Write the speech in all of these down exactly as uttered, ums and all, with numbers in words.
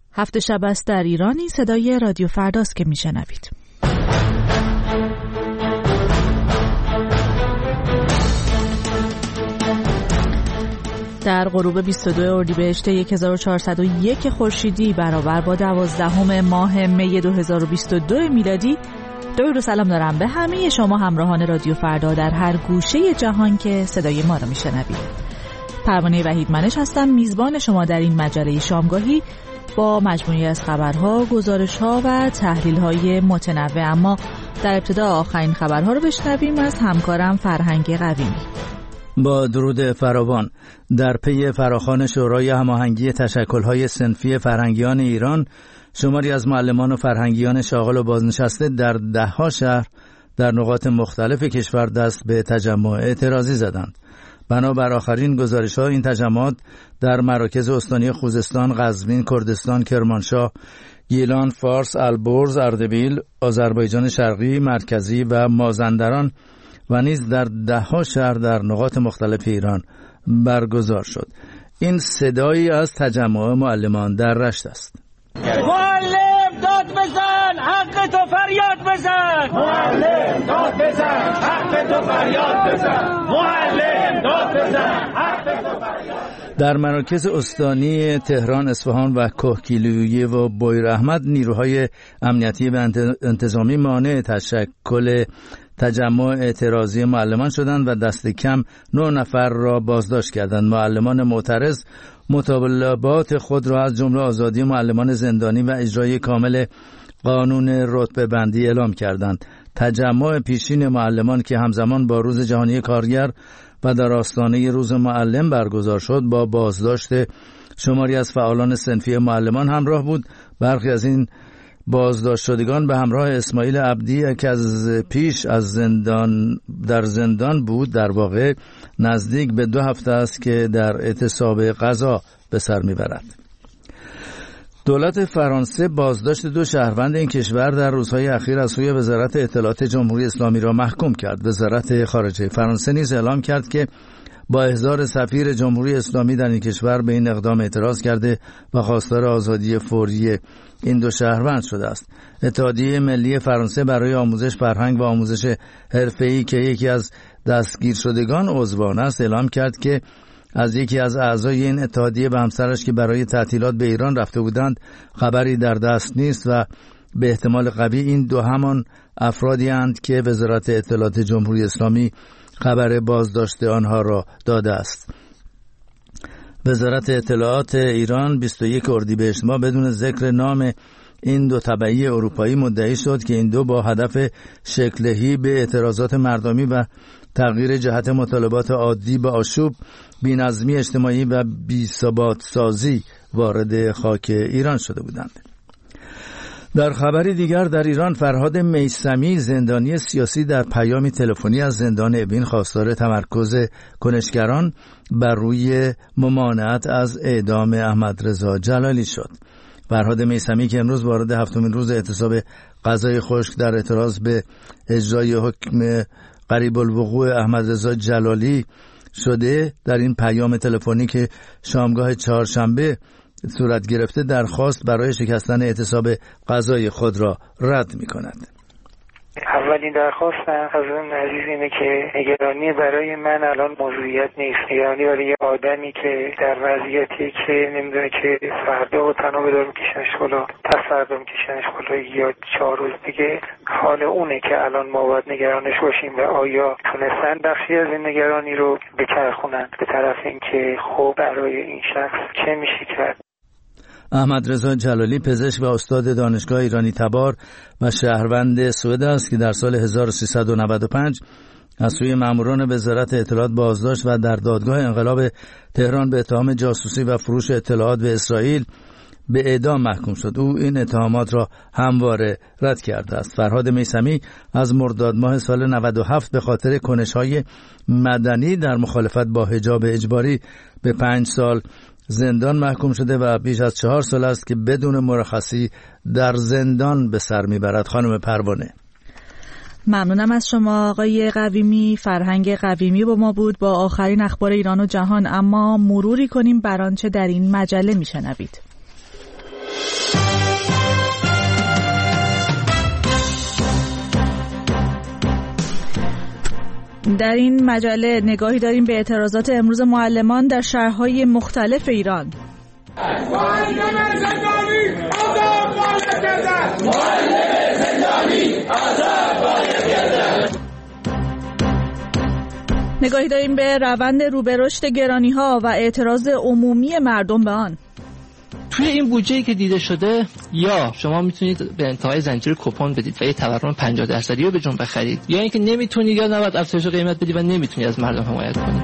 هفت شب است در ایرانی، صدای رادیو فرداست که میشنوید. در غروب بیست و دو اردیبهشت هزار و چهارصد و یک خورشیدی برابر با دوازدهم ماه می دو هزار و بیست و دو میلادی، درود و سلام دارم به همه شما همراهان رادیو فردا در هر گوشه جهان که صدای ما را میشنوید. پروانه وحید منش هستم، میزبان شما در این مجله شامگاهی با مجموعی از خبرها، گزارشها و تحلیل‌های متنوع. اما در ابتدا آخرین خبرها رو بشنویم از همکارم فرهنگ قویمی. با درود فراوان، در پی فراخوان شورای هماهنگی تشکل‌های صنفی فرهنگیان ایران، شماری از معلمان و فرهنگیان شاغل و بازنشسته در ده‌ها شهر در نقاط مختلف کشور دست به تجمع اعتراضی زدند. بنابر آخرین گزارش‌ها این تجمعات در مراکز استانی خوزستان، قزوین، کردستان، کرمانشاه، گیلان، فارس، البرز، اردبیل، آذربایجان شرقی، مرکزی و مازندران و نیز در ده‌ها شهر در نقاط مختلف ایران برگزار شد. این صدایی از تجمع معلمان در رشت است. معلم داد بزن، حق تو فریاد بزن. معلم داد بزن، حق تو فریاد بزن. معلم داد بزن، حق تو فریاد. در مراکز استانی تهران، اصفهان و کهگیلویه و بویراحمد نیروهای امنیتی و انتظامی مانع تشکل تجمع اعتراضی معلمان شدند و دست کم نه نفر را بازداشت کردند. معلمان معترض مطالبات خود را از جمله آزادی معلمان زندانی و اجرای کامل قانون رتبه بندی اعلام کردند. تجمع پیشین معلمان که همزمان با روز جهانی کارگر و در آستانه روز معلم برگزار شد، با بازداشت شماری از فعالان صنفی معلمان همراه بود. برخی از این بازداشت شدگان به همراه اسماعیل عبدی که از پیش از زندان در زندان بود، در واقع نزدیک به دو هفته است که در اعتصاب قضا به سر میبرد. دولت فرانسه بازداشت دو شهروند این کشور در روزهای اخیر از سوی وزارت اطلاعات جمهوری اسلامی را محکوم کرد. وزارت خارجه فرانسه نیز اعلام کرد که با احضار سفیر جمهوری اسلامی در این کشور به این اقدام اعتراض کرده و خواستار آزادی فوری این دو شهروند شده است. اتحادیه ملی فرانسه برای آموزش فرهنگ و آموزش حرفه‌ای که یکی از دستگیر شدگان عضوان است، اعلام کرد که از یکی از اعضای این اتحادیه و همسرش که برای تعطیلات به ایران رفته بودند خبری در دست نیست و به احتمال قوی این دو همان افرادی اند که وزارت اطلاعات جمهوری اسلامی خبر بازداشت آنها را داده است. وزارت اطلاعات ایران بیست و یک اردیبهشت ماه بدون ذکر نام این دو تبعی اروپایی مدعی شد که این دو با هدف شکل‌دهی به اعتراضات مردمی و تغییر جهت مطالبات عادی به آشوب، بی‌نظمی اجتماعی و بی‌ثبات سازی وارد خاک ایران شده بودند. در خبری دیگر، در ایران فرهاد میثمی زندانی سیاسی در پیامی تلفنی از زندان اوین خواستار تمرکز کنشگران بر روی ممانعت از اعدام احمدرضا جلالی شد. فرهاد میثمی که امروز وارد هفتمین روز اعتصاب غذای خشک در اعتراض به اجرای حکم قریب الوقوع احمدرضا جلالی شده، در این پیام تلفنی که شامگاه چهارشنبه صورت گرفته درخواست برای شکستن اعتصاب غذای خود را رد می کند. اولین درخواستم از اون عزیز اینه که نگرانی برای من الان موضوعیت نیست. نگرانی برای یه آدمی که در وضعیتی که نمیدونه که فردا و تنها بدار میکشنش بالا، پس فردا میکشنش بالا یا چهار روز دیگه، حال اونه که الان ما باید نگرانش باشیم و آیا تونستن بخشی از این نگرانی رو بچرخونن به طرف اینکه خب برای این شخص چه میشه کرد. احمدرضا جلالی پزشک و استاد دانشگاه ایرانی تبار و شهروند سوئد است که در سال هزار و سیصد و نود و پنج از سوی ماموران وزارت اطلاعات بازداشت و در دادگاه انقلاب تهران به اتهام جاسوسی و فروش اطلاعات به اسرائیل به اعدام محکوم شد. او این اتهامات را همواره رد کرده است. فرهاد میثمی از مرداد ماه سال نود و هفت به خاطر کنش‌های مدنی در مخالفت با حجاب اجباری به پنج سال زندان محکوم شده و بیش از چهار سال است که بدون مرخصی در زندان به سر میبرد. خانم پروانه، ممنونم از شما آقای قویمی. فرهنگ قویمی با ما بود با آخرین اخبار ایران و جهان. اما مروری کنیم بر آنچه در این مجله میشنوید. در این مجله نگاهی داریم به اعتراضات امروز معلمان در شهرهای مختلف ایران. معلم زندانی آزاد باید گردد. معلم زندانی آزاد باید گردد. نگاهی داریم به روند رو به رشد گرانی‌ها و اعتراض عمومی مردم به آن. توی این بودجه‌ای که دیده شده یا شما میتونید به انتهای زنجیره کوپن بدید و یه تورم پنجاه درصدی رو به جون بخرید، یا اینکه نمیتونید یا نباید افزایش قیمت بدید و نمیتونید از مردم حمایت کنید.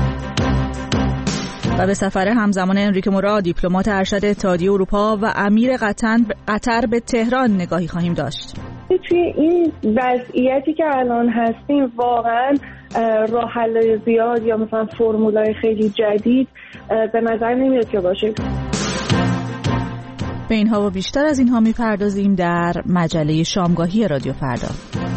و به سفر همزمان انریکه مورا، دیپلمات ارشد اتحادیه اروپا و امیر قطر به تهران نگاهی خواهیم داشت. توی این وضعیتی که الان هستیم واقعا راه حل زیاد یا مثلا فرمولای خیلی جدید به نظر نمیاد که باشه. به اینها و بیشتر از اینها میپردازیم در مجله شامگاهی رادیو فردا.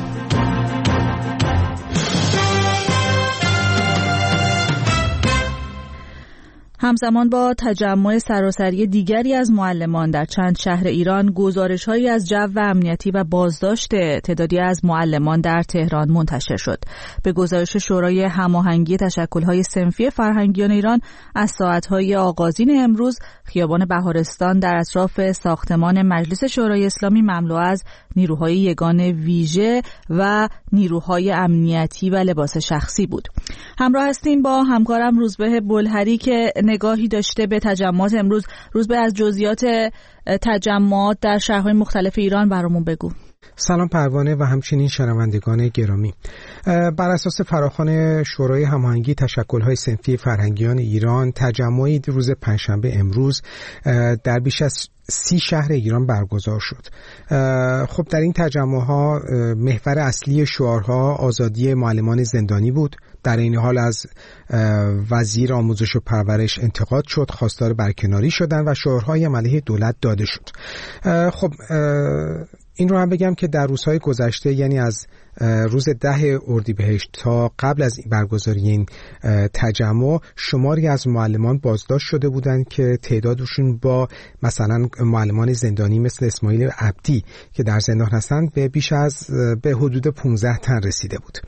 همزمان با تجمع سراسری دیگری از معلمان در چند شهر ایران، گزارش‌هایی از جو امنیتی و بازداشت تعدادی از معلمان در تهران منتشر شد. به گزارش شورای هماهنگی تشکل‌های صنفی فرهنگیان ایران، از ساعت‌های آغازین امروز خیابان بهارستان در اطراف ساختمان مجلس شورای اسلامی مملو از نیروهای یگان ویژه و نیروهای امنیتی و لباس شخصی بود. همراه هستیم با همکارم روزبه بلهری که نگاهی داشته به تجمعات امروز. روزبه، از جزئیات تجمعات در شهرهای مختلف ایران برامون بگو. سلام پروانه و همچنین شنوندگان گرامی. بر اساس فراخوان شورای هماهنگی تشکل‌های صنفی فرهنگیان ایران، تجمعی روز پنجشنبه امروز در بیش از سی شهر ایران برگزار شد. خب در این تجمع‌ها محور اصلی شعارها آزادی معلمان زندانی بود. در این حال از وزیر آموزش و پرورش انتقاد شد، خواستار برکناری شدن و شعارهای علیه دولت داده شد. خب این رو هم بگم که در روزهای گذشته، یعنی از روز ده اردیبهشت تا قبل از برگزاری این تجمع، شماری از معلمان بازداشت شده بودند که تعدادشون با مثلا معلمان زندانی مثل اسماعیل عبدی که در زندان هستند به بیش از به حدود پانزده تن رسیده بود.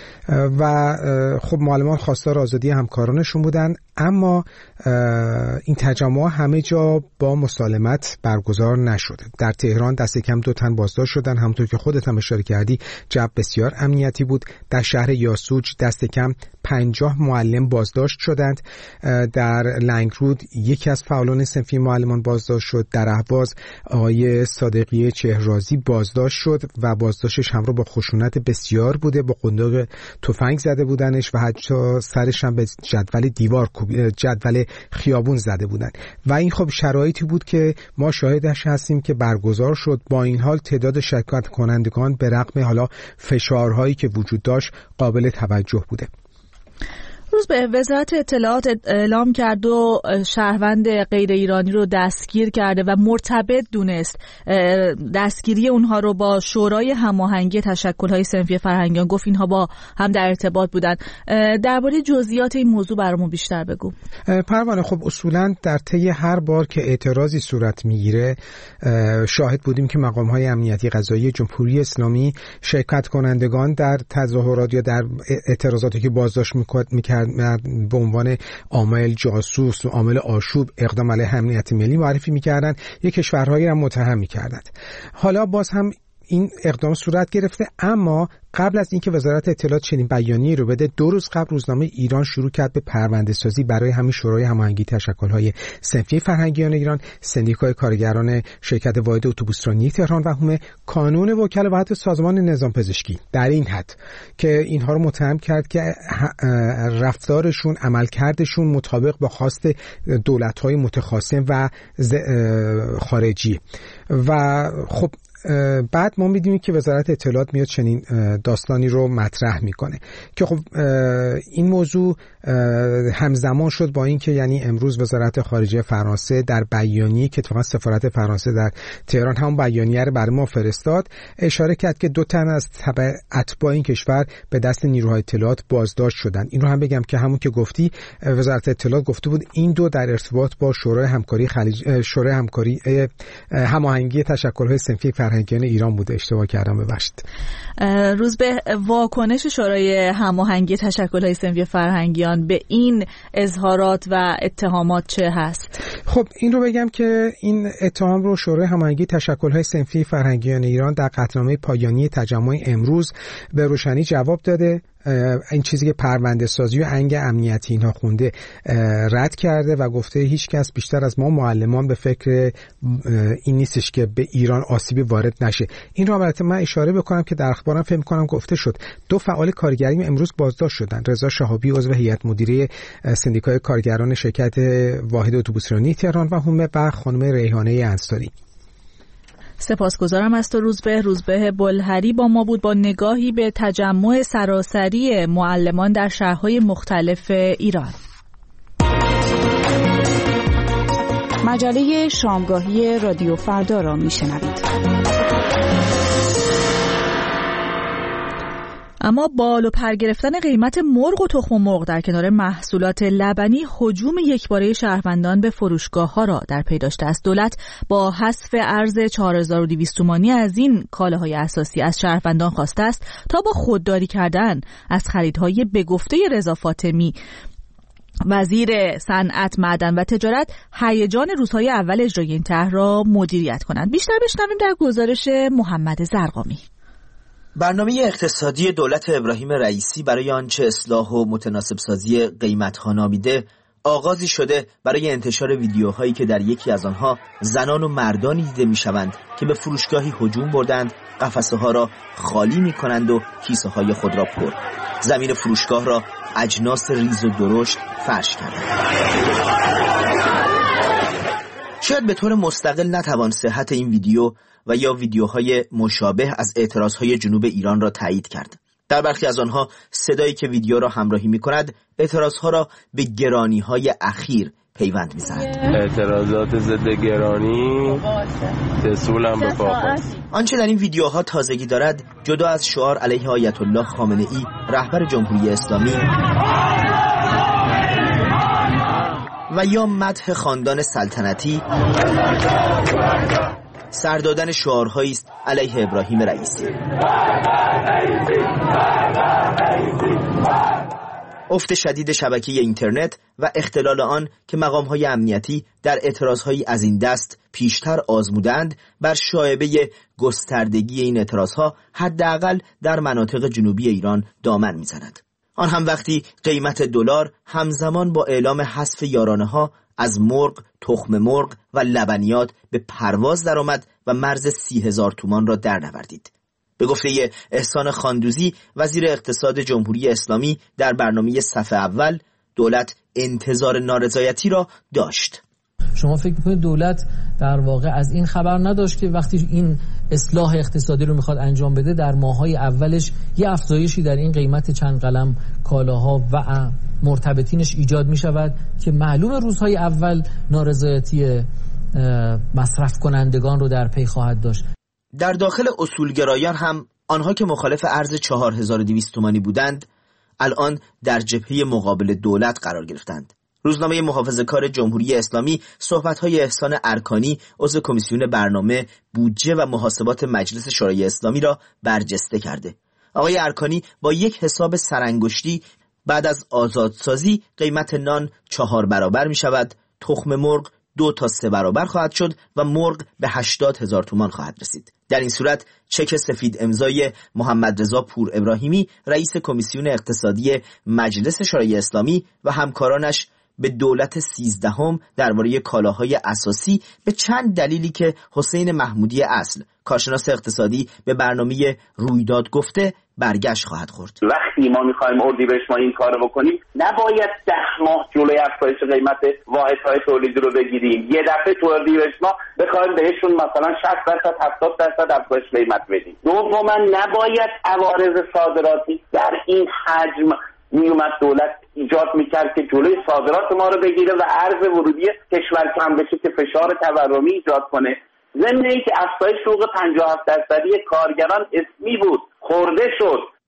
و خب معلمان خواستار آزادی همکارانشون بودن، اما این تجمع همه جا با مسالمت برگزار نشده. در تهران دست کم دو تن بازداشت شدن، همونطور که خودت هم اشاره کردی جو بسیار امنیتی بود. در شهر یاسوج دست کم پنجاه معلم بازداشت شدند. در لنگرود یکی از فعالان صنفی معلمان بازداشت شد. در اهواز آقای صادقی چهرازی بازداشت شد و بازداشتش همراه با خشونت بسیار بوده، با قنداق تفنگ زده بودنش و حتی سرش هم به جدول دیوار جدول خیابون زده بودن. و این خب شرایطی بود که ما شاهدش هستیم که برگزار شد. با این حال تعداد شرکت کنندگان به رغم حالا فشارهایی که وجود داشت قابل توجه بوده. روز به وزارت اطلاعات اعلام کرد و شهروند غیر ایرانی رو دستگیر کرده و مرتبط دونست دستگیری اونها رو با شورای هماهنگی تشکل‌های صنفی فرهنگیان. گفت اینها با هم در ارتباط بودن. درباره جزئیات این موضوع برامون بیشتر بگو. پروانه، خب اصولاً در طی هر بار که اعتراضی صورت میگیره شاهد بودیم که مقام‌های امنیتی قضایی جمهوری اسلامی شرکت کنندگان در تظاهرات یا در اعتراضاتی که بازداشت می‌کرد به عنوان عامل جاسوس و عامل آشوب اقدام علیه امنیت ملی معرفی می‌کردن، یک کشورهایی را متهم می‌کردند. حالا باز هم این اقدام صورت گرفته، اما قبل از اینکه وزارت اطلاعات چنین بیانیه‌ای رو بده، دو روز قبل روزنامه ایران شروع کرد به پرونده سازی برای همین شورای هماهنگی تشکل‌های صنفی فرهنگیان ایران، سندیکای کارگران شرکت واحد اتوبوسرانی تهران و هم کانون وکلا و حتی سازمان نظام پزشکی، در این حد که اینها رو متهم کرد که رفتارشون، عملکردشون مطابق با خواست دولت‌های متخاصم و خارجی. و خب بعد ما می‌دونیم که وزارت اطلاعات میاد چنین داستانی رو مطرح میکنه که خب این موضوع همزمان شد با این که یعنی امروز وزارت خارجه فرانسه در بیانیه‌ای که اتفاقا سفارت فرانسه در تهران هم بیانیه رو برای ما فرستاد، اشاره کرد که دو تن از تبع اتباع این کشور به دست نیروهای اطلاعات بازداشت شدن. این رو هم بگم که همون که گفتی وزارت اطلاعات گفته بود این دو در ارتباط با شورای همکاری خلیج شورای همکاری هماهنگی تشکل‌های صنفی فرهنگی فرهنگیان ایران بوده. اشتباه کردم ببخشید. روز به واکنش شورای هماهنگی تشکل‌های صنفی فرهنگیان به این اظهارات و اتهامات چه هست؟ خب این رو بگم که این اتهام رو شورای هماهنگی تشکل‌های صنفی فرهنگیان ایران در قطعنامه پایانی تجمع امروز به روشنی جواب داده. این چیزی که پرونده سازی و انگ امنیتی اینها خونده رد کرده و گفته هیچ کس بیشتر از ما معلمان به فکر این نیستش که به ایران آسیبی وارد نشه. این رو البته من اشاره بکنم که در اخبارم فکر کنم گفته شد دو فعال کارگری امروز بازداشت شدن. رضا شهابی عضو هیئت مدیره سندیکای کارگران شرکت واحد اتوبوسرانی تهران و هم و خانم ریحانه انصاری. سپاسگزارم از تو روزبه. روزبه بلهری با ما بود با نگاهی به تجمع سراسری معلمان در شهرهای مختلف ایران. مجله شامگاهی رادیو فردا را میشنوید. اما بال و پر گرفتن قیمت مرغ و تخم مرغ در کنار محصولات لبنی هجوم یکباره شهروندان به فروشگاه‌ها را در پی داشته است. دولت با حذف ارز چهار هزار و دویست تومانی از این کالاهای اساسی از شهروندان خواسته است تا با خودداری کردن از خریدهای به گفته رضا فاطمی وزیر صنعت، معدن و تجارت هیجان روزهای اول اجرای این طرح را مدیریت کنند. بیشتر بشنویم در گزارش محمد زرقامی. برنامه اقتصادی دولت ابراهیم رئیسی برای آنچه اصلاح و متناسب سازی قیمت‌ها نامیده آغازی شده برای انتشار ویدیوهایی که در یکی از آنها زنان و مردانی دیده می‌شوند که به فروشگاهی هجوم بردند، قفسه‌ها را خالی می‌کنند و کیسه‌های خود را پر. زمین فروشگاه را اجناس ریز و درشت فرش کردند. شاید به طور مستقل نتوان صحت این ویدیو و یا ویدیوهای مشابه از اعتراضهای جنوب ایران را تایید کرد. در برخی از آنها صدایی که ویدیو را همراهی می کند اعتراضها را به گرانی‌های اخیر پیوند می زند. اعتراضات ضد گرانی تسهول هم به پا. آنچه در این ویدیوها تازگی دارد جدا از شعار علیه آیت الله خامنه ای رهبر جمهوری اسلامی و یا مدح خاندان سلطنتی، سر دادن شعارهایی است علیه ابراهیم رئیسی. افت شدید شبکه اینترنت و اختلال آن که مقام‌های امنیتی در اعتراضهایی از این دست پیشتر آزمودند بر شایبه گستردگی این اعتراضها حداقل در مناطق جنوبی ایران دامن می‌زند. آن هم وقتی قیمت دلار همزمان با اعلام حذف یارانه‌ها از مرغ، تخم مرغ و لبنیات به پرواز درآمد و مرز سی هزار تومان را در نوردید. به گفته احسان خاندوزی وزیر اقتصاد جمهوری اسلامی در برنامه صفحه اول، دولت انتظار نارضایتی را داشت. شما فکر می‌کنید دولت در واقع از این خبر نداشت که وقتی این اصلاح اقتصادی رو میخواد انجام بده در ماه‌های اولش یه افزایشی در این قیمت چند قلم کالاها و مرتبطینش ایجاد می‌شود که معلوم روزهای اول نارضایتی مصرف کنندگان رو در پی خواهد داشت. در داخل اصولگرایان هم آنها که مخالف ارز چهار هزار و دویست تومانی بودند الان در جبهه مقابل دولت قرار گرفتند. روزنامه محافظه‌کار جمهوری اسلامی صحبت‌های احسان ارکانی عضو کمیسیون برنامه، بودجه و محاسبات مجلس شورای اسلامی را برجسته کرده. آقای ارکانی با یک حساب سرانگشتی بعد از آزادسازی قیمت نان چهار برابر می شود، تخم مرغ دو تا سه برابر خواهد شد و مرغ به هشتاد هزار تومان خواهد رسید. در این صورت چک سفید امضای محمد رضا پور ابراهیمی رئیس کمیسیون اقتصادی مجلس شورای اسلامی و همکارانش به دولت سیزدهم درباره کالاهای اساسی به چند دلیلی که حسین محمودی اصل کارشناس اقتصادی به برنامه رویداد گفته برگشت خواهد خورد. وقتی ما می‌خوایم اردیبهشت ما این کارو بکنیم نباید ده ماه جلوی افزایش قیمت واحدهای تولیدی رو بگیریم، یه دفعه تو اردیبهشت ما بخوایم بهشون مثلا شصت درصد هفتاد درصد افزایش قیمت بدیم. دوما نباید عوارض صادراتی در این حجم میومد دولت ایجاد میکرد که جلوی صادرات ما رو بگیره و ارز ورودی کشور کم بشه که فشار تورمی ایجاد کنه. ضمن اینکه افزایش حقوق پنجاه و هفت درصدی کارگران اسمی بود، خورده شد.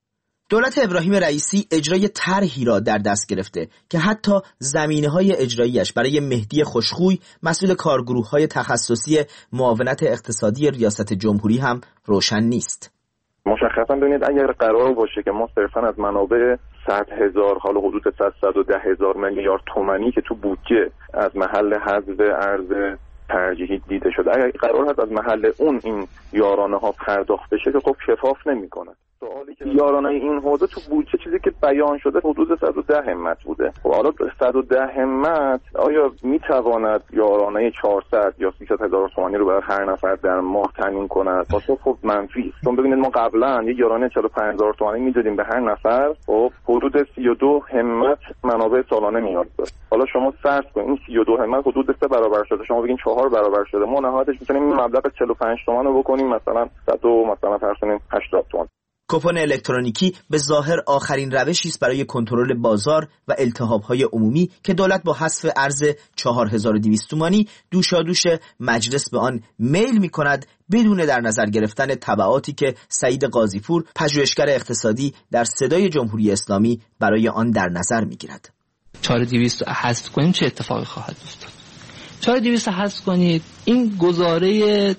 دولت ابراهیم رئیسی اجرای طرحی را در دست گرفته که حتی زمینه‌های اجراییش برای مهدی خوشخوی مسئول کارگروه‌های تخصصی معاونت اقتصادی ریاست جمهوری هم روشن نیست. مشخصا ببینید اگر قرار باشه که ما صرفا از منابع صد هزار حالا حدود صد صد و ده هزار میلیارد تومانی که تو بودجه از محل حذف ارز ترجیحی دیده شده، اگر قرار هست از محل اون این یارانه ها پرداخت بشه که خب شفاف نمیکنه. سوالی که یارانه این حوزه تو بودجه چیزی که بیان شده حدود صد و ده همت بوده. خب حالا صد و ده همت آیا میتواند یارانه چهارصد یا سیصد هزار تومانی رو برای هر نفر در ماه تامین کند؟ پاسخ خب منفی است. چون ببینید ما قبلا یه یارانه چهل و پنج هزار تومانی میدادیم به هر نفر، خب حدود سی و دو همت منابع سالانه میاد. حالا شما فرض کنید این سی و دو همت حدود سه برابر شده، شما بگین چهار برابر شده، ما نهایتش میتونیم این مبلغ چهل و پنج تومان رو بکنیم مثلا صد و مثلا فرض کنیم هشتاد تومان. کوپن الکترونیکی به ظاهر آخرین روشی است برای کنترل بازار و التهاب‌های عمومی که دولت با حذف ارز چهار هزار و دویست تومانی دوشادوش مجلس به آن میل می‌کند بدون در نظر گرفتن تبعاتی که سعید قاضی‌پور پژوهشگر اقتصادی در صدای جمهوری اسلامی برای آن در نظر می‌گیرد. چهار هزار و دویست حذف کنیم چه اتفاقی خواهد افتاد؟ چهار هزار و دویست حذف کنید، این گزاره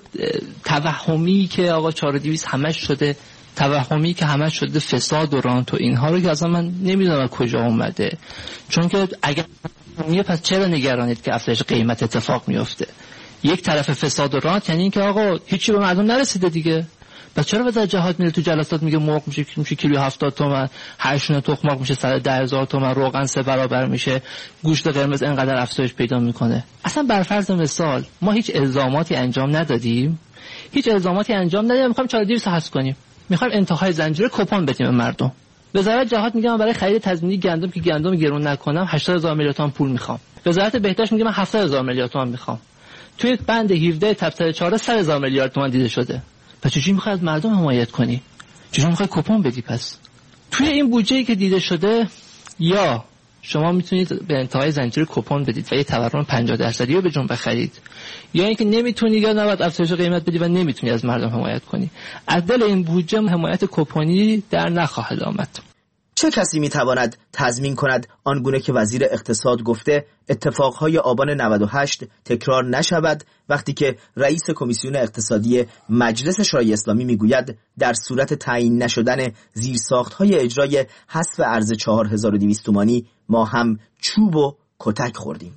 توهمی که آقا چهار هزار و دویست همش شده توهمی که همش شده فساد و رانت و اینها رو که اصلا من نمیدونم از کجا اومده. چون که اگر میگه پس چرا نگرانید که افزایش قیمت اتفاق میفته؟ یک طرف فساد و رانت یعنی این که آقا هیچی به مردم نرسیده دیگه. پس چرا وزارت جهاد میره تو جلسات میگه مرغ میشه میشه کیلو هفتاد تومن، هر شونه تخم مرغ میشه صد و ده هزار تومن، روغن سه برابر میشه، گوشت قرمز اینقدر افزایش پیدا میکنه. اصلا بر فرض مثال ما هیچ الزاماتی انجام ندادیم، هیچ الزاماتی انجام ندادیم، میخوایم چهار هزار و دویست حذف کنیم، میخوایم انتهای زنجیره کوپن بدیم به مردم. وزارت جهاد میگه من برای خرید تضمینی گندم که گندم گرون نکنم هشتاد هزار میلیارد تومان پول میخوام. وزارت بهداشت میگه من هفتاد هزار میلیارد تومان میخوام. توی بند هفده تبصره چهار صد هزار میلیارد تومان دیده شده. پس چجوری میخوای از مردم حمایت کنی؟ چجوری میخوای کوپن بدی؟ پس توی این بودجه‌ای که دیده شده یا شما میتونید به انتهای زنجیره کوپن بدید و یه تورم پنجاه درصدی رو به جون بخرید، یا اینکه نمیتونی یا نباید افزایش قیمت بدی و نمیتونی از مردم حمایت کنی. از دل این بودجه حمایت کوپنی در نخواهد آمد. چه کسی میتواند تضمین کند آنگونه که وزیر اقتصاد گفته اتفاقهای آبان نود و هشت تکرار نشود، وقتی که رئیس کمیسیون اقتصادی مجلس شورای اسلامی میگوید در صورت تعیین نشدن زیرساختهای اجرای حذف ارز چهار هزار و دویست تومانی ما هم چوب و کتک خوردیم.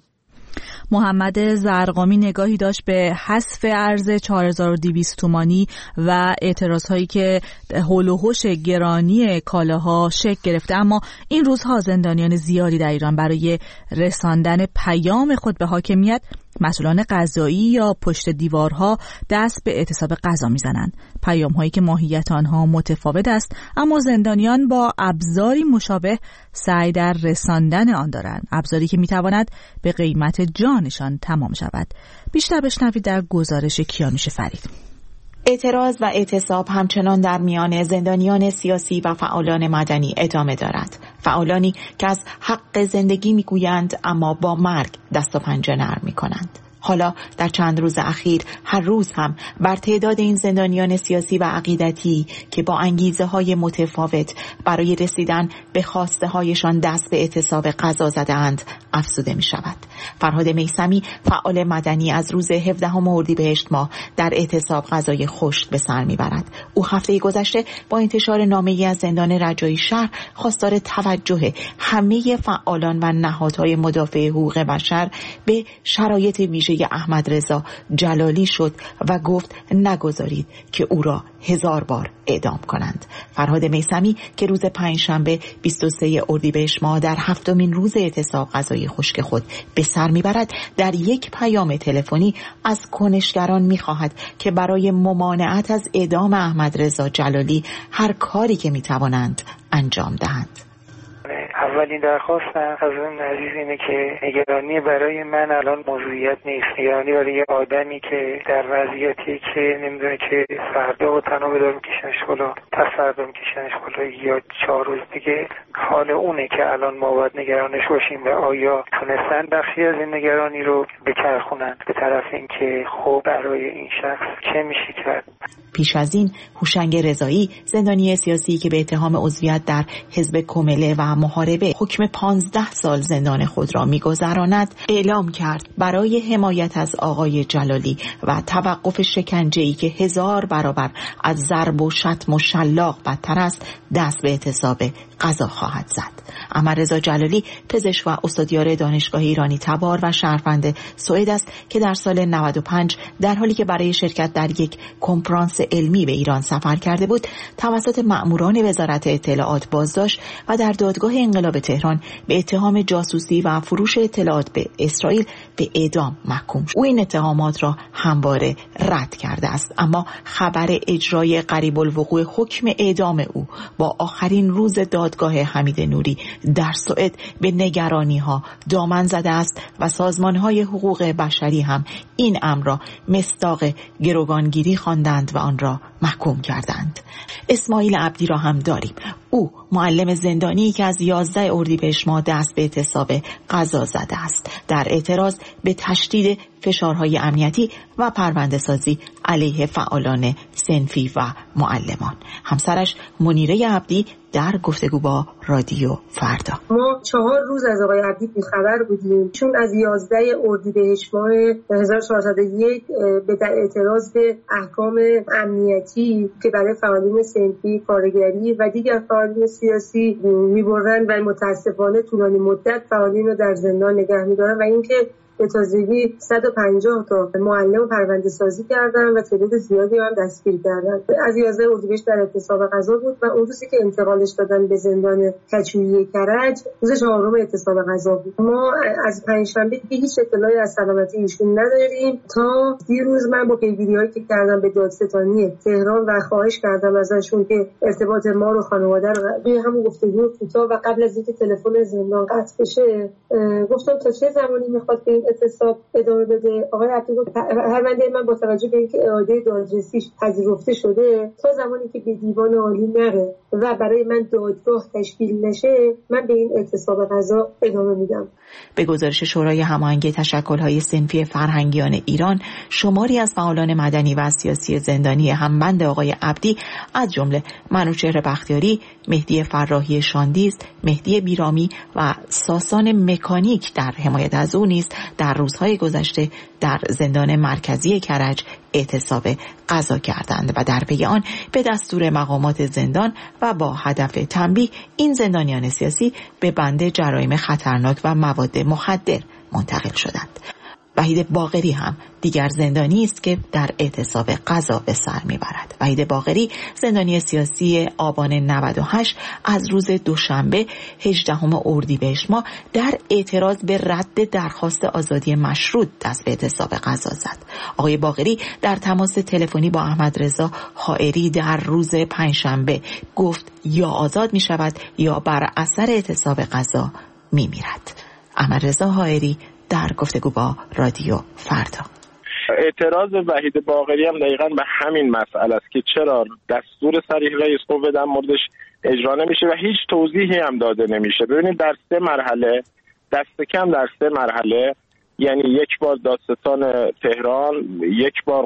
محمد زرقامی نگاهی داشت به حذف ارز چهار هزار و دویست تومانی و اعتراضهایی که حول و حوش گرانی کالاها شکل گرفته، اما این روزها زندانیان زیادی در ایران برای رساندن پیام خود به حاکمیت، مسئولان قضایی یا پشت دیوارها دست به اعتصاب غذا میزنند. پیام هایی که ماهیت آنها متفاوت است، اما زندانیان با ابزاری مشابه سعی در رساندن آن دارند، ابزاری که میتواند به قیمت جانشان تمام شود. بیشتر بشنوید در گزارش کیانوش فرید. اعتراض و اعتصاب همچنان در میان زندانیان سیاسی و فعالان مدنی ادامه دارد. فعالانی که از حق زندگی میگویند اما با مرگ دست و پنجه نرم میکنند. حالا در چند روز اخیر هر روز هم بر تعداد این زندانیان سیاسی و عقیدتی که با انگیزه های متفاوت برای رسیدن به خواسته هایشان دست به اعتصاب غذا زدند افزوده می شود. فرهاد میثمی فعال مدنی از روز هفدهم اردیبهشت ماه در اعتصاب غذای خشک به سر می برد. او هفته گذشته با انتشار نامه‌ای از زندان رجایی شهر خواستار توجه همه فعالان و نهادهای مدافع حقوق بشر به شرایط ویژه احمد رضا جلالی شد و گفت نگذارید که او را هزار بار اعدام کنند. فرهاد میثمی که روز پنجشنبه بیست و سوم اردیبهشت ماه در هفتمین روز اعتصاب غذای خشک خود به سر میبرد، در یک پیام تلفنی از کنشگران میخواهد که برای ممانعت از اعدام احمد رضا جلالی هر کاری که میتوانند انجام دهند. اولین درخواستم از اون عزیز اینه که نگرانی برای من الان موضوعیت نیست، نگرانی برای یه آدمی که در وضعیتی که نمیدونه که فردا و تنها بدار میکشنش بالا، پس فردا میکشنش بالا یا چهار روز دیگه، حال اونه که الان ما باید نگرانش باشیم و آیا تونستن بخشی از این نگرانی رو بچرخونن به طرف اینکه خب برای این شخص چه میشه کرد. پیش از این هوشنگ رضایی، زندانی سیاسی که به اتهام عضویت در حزب کمله و محاربه حکم پانزده سال زندان خود را می‌گذراند، اعلام کرد برای حمایت از آقای جلالی و توقف شکنجه‌ای که هزار برابر از ضرب و شتم و شلاق بدتر است، دست به اعتصاب قضا خواهد زد. احمدرضا جلالی پزشک و استادیار دانشگاه ایرانی تبار و شهروند سوئد است که در سال نود و پنج در حالی که برای شرکت در یک کنفرانس علمی به ایران سفر کرده بود، توسط مأموران وزارت اطلاعات بازداشت و در دادگاه انقلاب تهران به اتهام جاسوسی و فروش اطلاعات به اسرائیل به اعدام محکوم شد. او این اتهامات را همواره رد کرده است، اما خبر اجرای قریب الوقوع حکم اعدام او با آخرین روز دادگاه حمید نوری در سوئد به نگرانی ها دامن زده است و سازمان های حقوق بشری هم این امر را مصداق گروگانگیری خواندند و آن را محکوم کردند. اسماعیل عبدی را هم داریم. او معلم زندانی که از یازده اردیبهشت ماه دست به اعتصاب قضا زده است در اعتراض به تشدید فشارهای امنیتی و پرونده سازی علیه فعالان صنفی و معلمان. همسرش منیره عبدی در گفتگو با رادیو فردا: ما چهار روز از آقای عبدی بیخبر بودیم، چون از یازده اردیبهشت ماه هزار و چهارصد و یک به در اعتراض به احکام امنیتی که برای فعالین صنفی، کارگری و دیگر فعالین سیاسی می‌برند و متاسفانه طولانی مدت فعالین رو در زندان نگه می‌دارن و اینکه به تازگی صد و پنجاه تا معلم پرونده سازی کردن و تعداد زیادی هم دستگیر کردن. از یازده اردیبهشت در اعتصاب قضا بود و اون روزی که انتقالش دادن به زندان کجویی کرج روز چهارم اعتصاب قضا بود. ما از پنجشنبه دیگه هیچ اطلاعی از سلامتی ایشون نداریم تا دیروز من با پیگیری‌هایی که کردم به دادستانی تهران و خواهش کردم ازشون که ارتباط ما رو خانواده رو به همون گفتگو کوتاه و قبل از اینکه تلفن زندان قطع بشه گفتم تا چه زمانی میخواد به این اعتصاب ادامه بده. آقای عبدی گفت پرونده من با توجه به اینکه اعاده دادرسیش پذیرفته شده تا زمانی که به دیوان عالی نره و برای من دادگاه تشکیل نشه من به این اعتصاب قضا ادامه میدم. به گزارش شورای هماهنگی تشکل‌های صنفی فرهنگیان ایران، شماری از فعالان مدنی و سیاسی زندانی همبند آقای عبدی از جمله منوچهر بختیاری، مهدی فراحی شاندیز، مهدی بیرامی و ساسان مکانیک در حمایت از او نیز در روزهای گذشته در زندان مرکزی کرج اعتصاب قضا کردند و در پی آن به دستور مقامات زندان و با هدف تنبیه این زندانیان سیاسی به بند جرایم خطرناک و مواد مخدر منتقل شدند. وحید باقری هم دیگر زندانی است که در اعتصاب قضا به سر میبرد. وحید باقری زندانی سیاسی آبان نود و هشت از روز دوشنبه هجدهم اردیبهشت ماه در اعتراض به رد درخواست آزادی مشروط دست به اعتصاب قضا زد. آقای باقری در تماس تلفنی با احمدرضا حائری در روز پنجشنبه گفت یا آزاد میشود یا بر اثر اعتصاب قضا میمیرد. احمدرضا حائری در گفتگو با رادیو فردا: اعتراض وحید باقری هم دقیقاً به همین مسئله است که چرا دستور صریح رئیس قوه در موردش اجرا نمیشه و هیچ توضیحی هم داده نمیشه. ببینید در سه مرحله، دست کم در سه مرحله، یعنی یک بار دادستان تهران، یک بار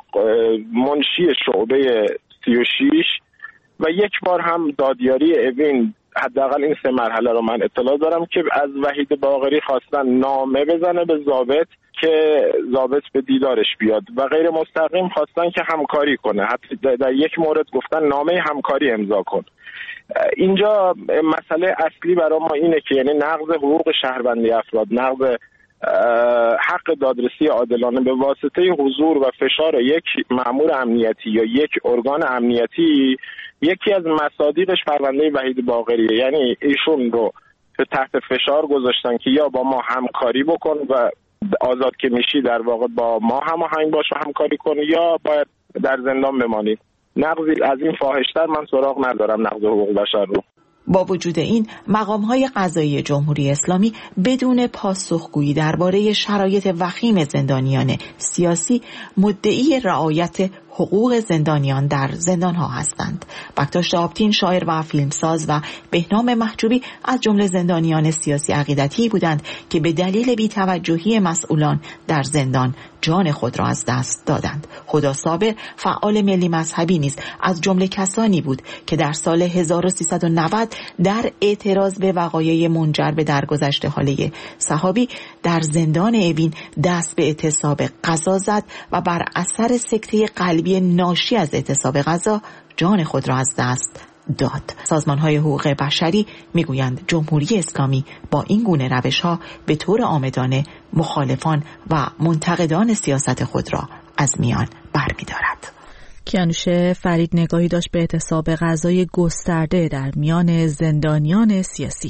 منشی شعبه سی و شش و یک بار هم دادیاری اوین، حداقل این سه مرحله رو من اطلاع دارم که از وحید باقری خواستن نامه بزنه به ضابط که ضابط به دیدارش بیاد و غیر مستقیم خواستن که همکاری کنه. حتی در یک مورد گفتن نامه همکاری امضا کن. اینجا مسئله اصلی برای ما اینه که یعنی نقض حقوق شهروندی افراد، نقض حق دادرسی عادلانه به واسطه حضور و فشار یک مأمور امنیتی یا یک ارگان امنیتی یکی از مصادیقش پرونده وحید باقریه. یعنی ایشون رو تحت فشار گذاشتن که یا با ما همکاری بکن و آزاد که میشی در واقع با ما هماهنگ باش و همکاری کن یا باید در زندان بمانی. نقضی از این فاحش‌تر من سراغ ندارم نقض حقوق بشر رو. با وجود این مقام‌های قضایی جمهوری اسلامی بدون پاسخگویی درباره شرایط وخیم زندانیان سیاسی مدعی رعایت حقوق زندانیان در زندان‌ها هستند. بکتاش آبتین شاعر و فیلمساز و بهنام محجوبی از جمله زندانیان سیاسی عقیدتی بودند که به دلیل بی‌توجهی مسئولان در زندان جان خود را از دست دادند. هدی صابر فعال ملی مذهبی نیز از جمله کسانی بود که در سال هزار و سیصد و نود در اعتراض به وقایع منجر به درگذشت حاله صحابی در زندان اوین دست به اعتصاب غذا زد و بر اثر سکته قلبی ناشی از اعتصاب غذا جان خود را از دست داد. سازمان‌های حقوق بشری میگویند جمهوری اسلامی با این گونه روش‌ها به طور عامدانه مخالفان و منتقدان سیاست خود را از میان برمی‌دارد. کیانوش فرید نگاهی داشت به اعتصاب غذای گسترده در میان زندانیان سیاسی.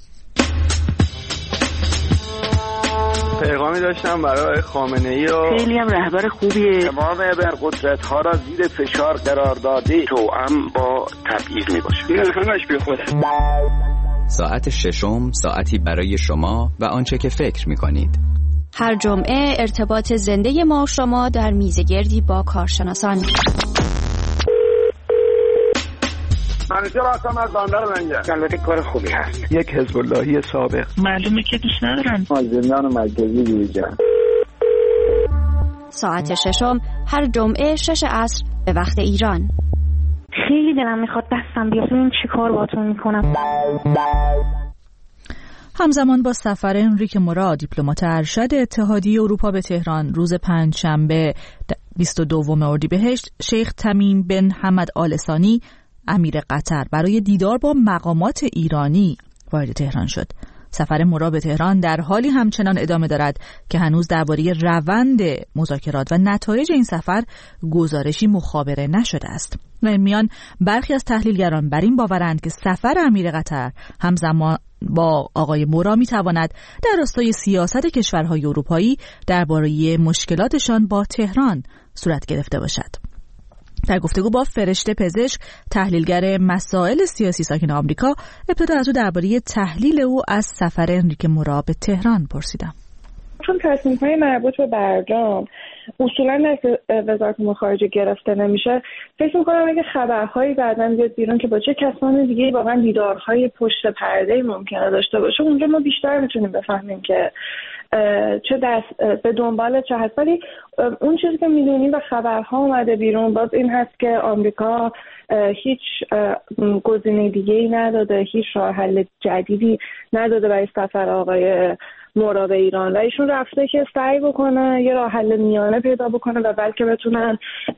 پیغامی داشتم برای خامنه‌ای و خیلی هم رهبر خوبیه. امام ابرقدرت‌ها را زیر فشار قرار داده توأم با تبعیض میباشه. این همش بی خود. ساعت ششم ساعتی برای شما و آنچه که فکر میکنید. هر جمعه ارتباط زنده ما شما در میزگردی با کارشناسان. منیجر آسام از باندر منجر. البته کار خوبی هست. یک حزب اللهی سابق. معلومه که دوست ندارن. ما زندان مرکزی دیدم. ساعت ششم هر جمعه شش عصر به وقت ایران. خیلی دلم میخواد دستم بیاد ببینم چیکار باهاتون میکنم. همزمان با سفر انریک مورا دیپلمات ارشد اتحادیه اروپا به تهران روز پنجشنبه بیست و دوم اردیبهشت، شیخ تمیم بن حمد آل ثانی امیر قطر برای دیدار با مقامات ایرانی وارد تهران شد. سفر مورا به تهران در حالی همچنان ادامه دارد که هنوز درباره روند مذاکرات و نتایج این سفر گزارشی مخابره نشده است. و این میان برخی از تحلیلگران بر این باورند که سفر امیر قطر همزمان با آقای مورا میتواند در راستای سیاست کشورهای اروپایی درباره مشکلاتشان با تهران صورت گرفته باشد. در گفتگو با فرشته پزشک، تحلیلگر مسائل سیاسی ساکن آمریکا، ابتدا از او درباره تحلیل او از سفر انریک مورا به تهران پرسیدم. چون تصمیم‌های مربوط به برجام اصولاً از وزارت امور خارجه گرفته نمیشه، فکر می‌کنم اگه خبرهایی بعداً بیاد بیرون که با چه کسان دیگه‌ای واقعاً دیدارهای پشت پرده ممکنه داشته باشه، اونجا ما بیشتر می‌تونیم بفهمیم که چه دست به دنبال چه هست. ولی اون چیزی که می‌دونیم و خبرها اومده بیرون باز این هست که آمریکا هیچ گزینه دیگه‌ای نداده، هیچ راه حل جدیدی نداده برای سفر آقای مورا به ایران و ایشون رفته که سعی بکنه یه راه حل میانه پیدا بکنه و بلکه بتونن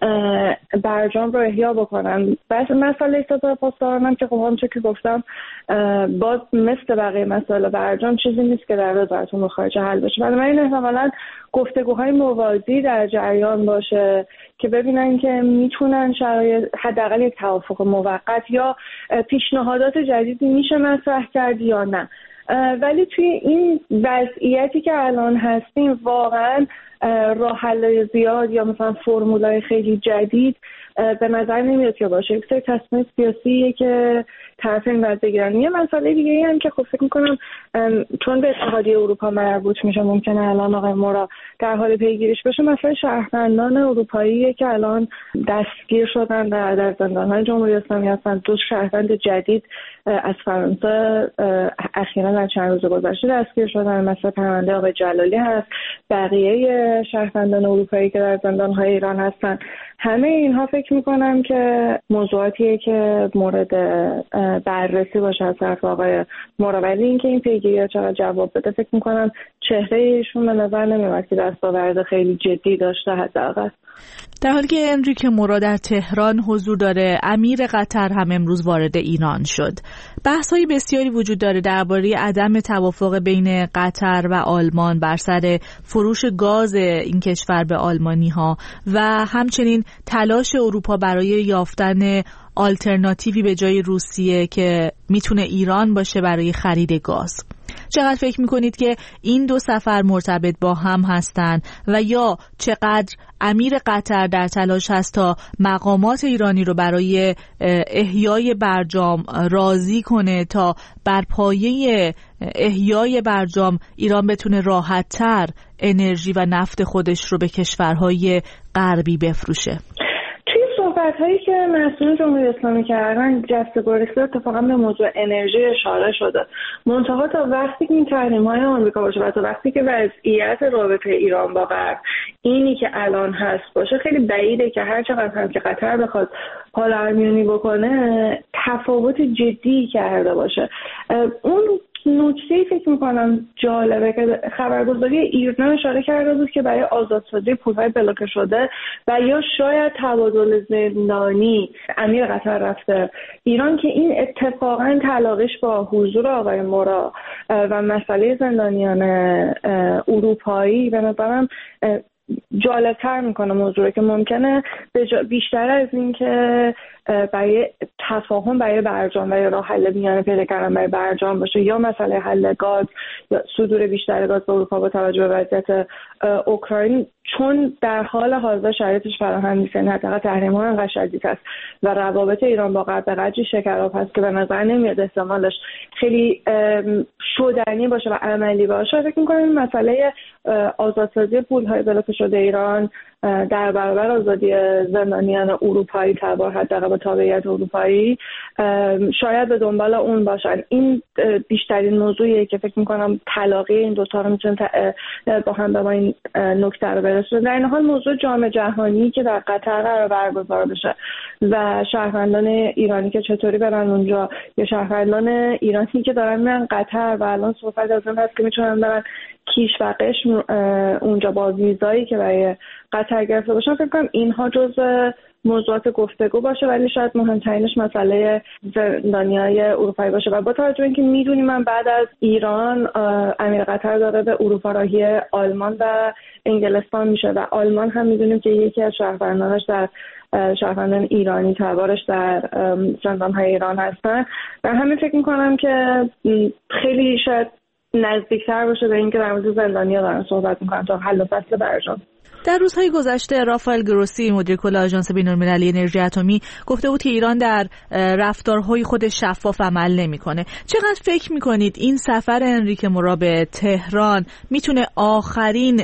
برجام رو احیا بکنن. بس مسئله سازمان پاسداران که خب همونطور که گفتم باز مثل بقیه مسائل برجام چیزی نیست که در وزارت امور خارجه حل بشه. بنابراین احتمالاً گفتگوهای موازی در جریان باشه که ببینن که میتونن شرایط حداقل یک توافق موقت یا پیشنهادات جدیدی میشه مطرح کرد یا نه. ولی توی این وضعیتی که الان هستیم واقعا راه حل زیاد یا مثلا فرمولای خیلی جدید به نظر نمیاد که باشه. یک سری تصمیم سیاسیه که طرفین باید بگیرن. یه مسئله دیگه ای هم که خب فکر میکنم چون به اتحادیه اروپا مربوط میشه ممکنه الان آقای مورا در حال پیگیریش بشه، مسئله شهروندان اروپایی که الان دستگیر شدن در, در زندان‌های جمهوری اسلامی هستن. دو شهروند جدید از فرانسه اخیراً در چند روز گذشته دستگیر شدن، مثلا پرونده آقای جلالی هست، بقیه شهروندان اروپایی که در زندان‌های ایران هستن. همه اینها فکر میکنم که موضوعاتیه که مورد بررسی باشه از طرف آقای مورا، ولی اینکه این پیگیری چقدر جواب بده فکر میکنم چهره ایشون به نظر نمیاد که دستاورد خیلی جدی داشته. حداقل در حالی که انریک مورا در تهران حضور داره، امیر قطر هم امروز وارد ایران شد. بحث‌های بسیاری وجود داره درباره عدم توافق بین قطر و آلمان بر سر فروش گاز این کشور به آلمانی‌ها و همچنین تلاش اروپا برای یافتن آلترناتیوی به جای روسیه که میتونه ایران باشه برای خرید گاز. چقدر فکر میکنید که این دو سفر مرتبط با هم هستند و یا چقدر امیر قطر در تلاش هست تا مقامات ایرانی رو برای احیای برجام راضی کنه تا بر پایه احیای برجام ایران بتونه راحت‌تر انرژی و نفت خودش رو به کشورهای غربی بفروشه؟ صحبت‌هایی که مسئولین جمهوری اسلامی کردن جسته گریخته اتفاقا به موضوع انرژی اشاره شده. منتها تا وقتی که این تحریم‌های آمریکا باشه و تا وقتی که وضعیت رابطه ایران با غرب اینی که الان هست باشه، خیلی بعیده که هر چقدر هم که قطر بخواد پالارمیونی بکنه تفاوت جدی کرده باشه. اون نکته‌ای فکر می‌کنم جالبه که خبرگزاری ایرنا اشاره کرده بود که برای آزادسازی پول‌های بلاکه شده و یا شاید تبادل زندانی امیر قطر رفته ایران که این اتفاقاً تلاقیش با حضور آقای مورا و مسئله زندانیان اروپایی به نظرم جالب‌تر میکنه موضوع که ممکنه بیشتر از این که برای تفاهم برای برجام و یا راه حل میانه پیدا کردن برای برجام باشه یا مسئله حل گاز یا صدور بیشتر گاز به اروپا با توجه به وضعیت اوکراین، چون در حال حاضر شرایطش فراهم نیست، یعنی حداقل تحریم‌ها انقدر شدید است و روابط ایران با غرب به قدری شکاف هست که به نظر نمیاد احتمالش خیلی شدنی باشه و عملی باشه. فکر می‌کنم این مسئله آزادسازی پول‌های بلاکه شده ایران در برابر آزادی زندانیان اروپایی تبع حداقل با تابعیت اروپایی شاید به دنبال اون باشن. این بیشترین موضوعیه که فکر میکنم تلاقی این دوتا رو میتونه با هم به ما این نکته رو برسونه. در این حال موضوع جام جهانی که در قطر قرار برگزار بشه و شهروندان ایرانی که چطوری برن اونجا یا شهروندان ایرانی که دارن میرن قطر و الان صحبت از این هست که میتونن برن کیش و قشم اونجا با ویزایی که برای قطر گرفته باشن، فکر کنم اینها جزء موضوعات گفتگو باشه، ولی شاید مهمترینش مسئله زندانیای اروپایی باشه. و با توجه به اینکه میدونیم من بعد از ایران امیر قطر داره به اروپا راهی آلمان و انگلستان میشه و آلمان هم میدونیم که یکی از شهروندانش در شهروندان ایرانی تبارش در زندانهای ایران هستن و همین فکر میکنم که خیلی شاید نزدیکتر باشه به اینکه در مورد زندانیا دارن صحبت میکنن تا حل و فصل برجام. در روزهای گذشته رافائل گروسی مدیر کل آژانس بین‌المللی انرژی اتمی گفته بود که ایران در رفتارهای خود شفاف عمل نمی‌کنه. چقدر فکر می‌کنید این سفر انریکه مورا به تهران میتونه آخرین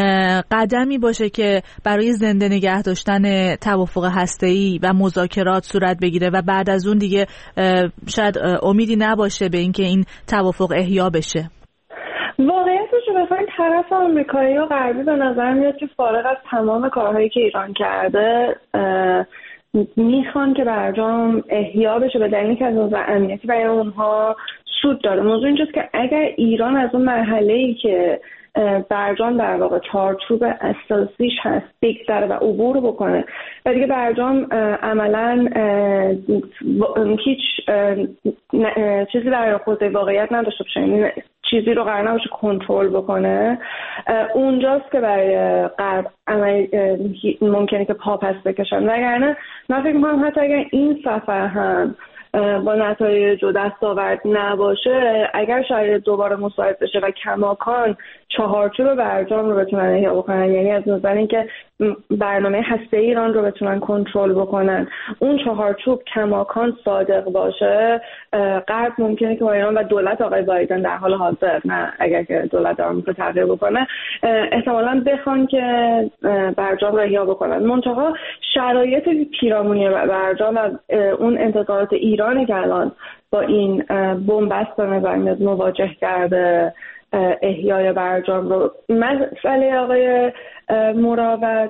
قدمی باشه که برای زنده نگه داشتن توافق هسته‌ای و مذاکرات صورت بگیره و بعد از اون دیگه شاید امیدی نباشه به اینکه این توافق احیا بشه؟ واقعیتش رو بخواین طرف آمریکایی و غربی به نظر میاد که فارغ از تمام کارهایی که ایران کرده میخوان که برجام احیا بشه به دلیلی که از نظر امنیتی برای اونها سود داره. موضوع اینجاست که اگر ایران از اون مرحله‌ای که برجام در واقع چارچوب اساسیش هست بگذره و عبور بکنه و دیگه برجام عملاً هیچ چیزی در حوزه واقعیت نداشته باشه، یعنی چیزی رو قرار نباشه کنترل بکنه، اونجاست که برای غرب ممکنه که پا پس بکشن. وگرنه من فکر می‌کنم حتی اگر این سفر هم با نتایج و دستاورد نباشه، اگر شاید دوباره مساعد بشه و کماکان چهارچوب برجام رو بتونن احیا بکنن، یعنی از نظر اینکه برنامه هسته‌ای ایران رو بتونن کنترل بکنن، اون چهارچوب کماکان صادق باشه، غرب ممکنه که با ایران و دولت آقای بایدن در حال حاضر، نه اگر که دولت آمریکا تغییر بکنه، احتمالاً بخوان که برجام رو احیا بکنن. منتها شرایط پیرامونی برجام و اون انتظارات ایرانی که الان با این بنبست به نظر میاد مواجه کرده احیای برجام رو، مسئله آقای مورا و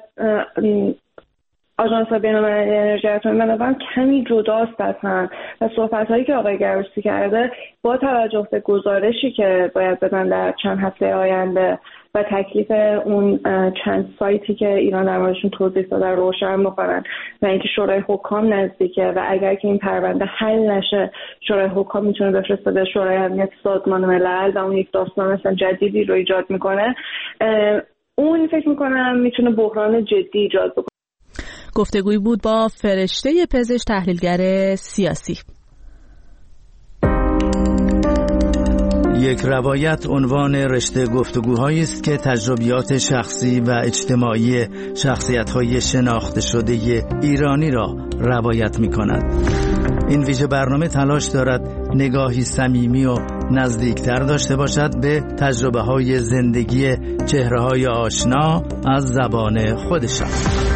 آژانس بین‌المللی انرژی اتمی به نظرم کمی جداست از هم و صحبت‌هایی که آقای گروسی کرده با توجه به گزارشی که باید بدن در چند هفته آینده و تکلیف اون چند سایتی که ایران در موردشون توضیح داده روشن بکنن و اینکه شورای حکام نزدیکه و اگر که این پرونده حل نشه شورای حکام میتونه بفرسته به شورای امنیت سازمان ملل و اون یک داستان مثلا جدیدی رو ایجاد میکنه، اون فکر میکنم میتونه بحران جدی ایجاد بکنه. گفتگویی بود با فرشته پزشک تحلیلگر سیاسی. یک روایت عنوان رشته گفتگوهایی است که تجربیات شخصی و اجتماعی شخصیت‌های شناخته شده ایرانی را روایت می‌کند. این ویژه برنامه تلاش دارد نگاهی صمیمی و نزدیکتر داشته باشد به تجربه‌های زندگی چهره‌های آشنا از زبان خودشان.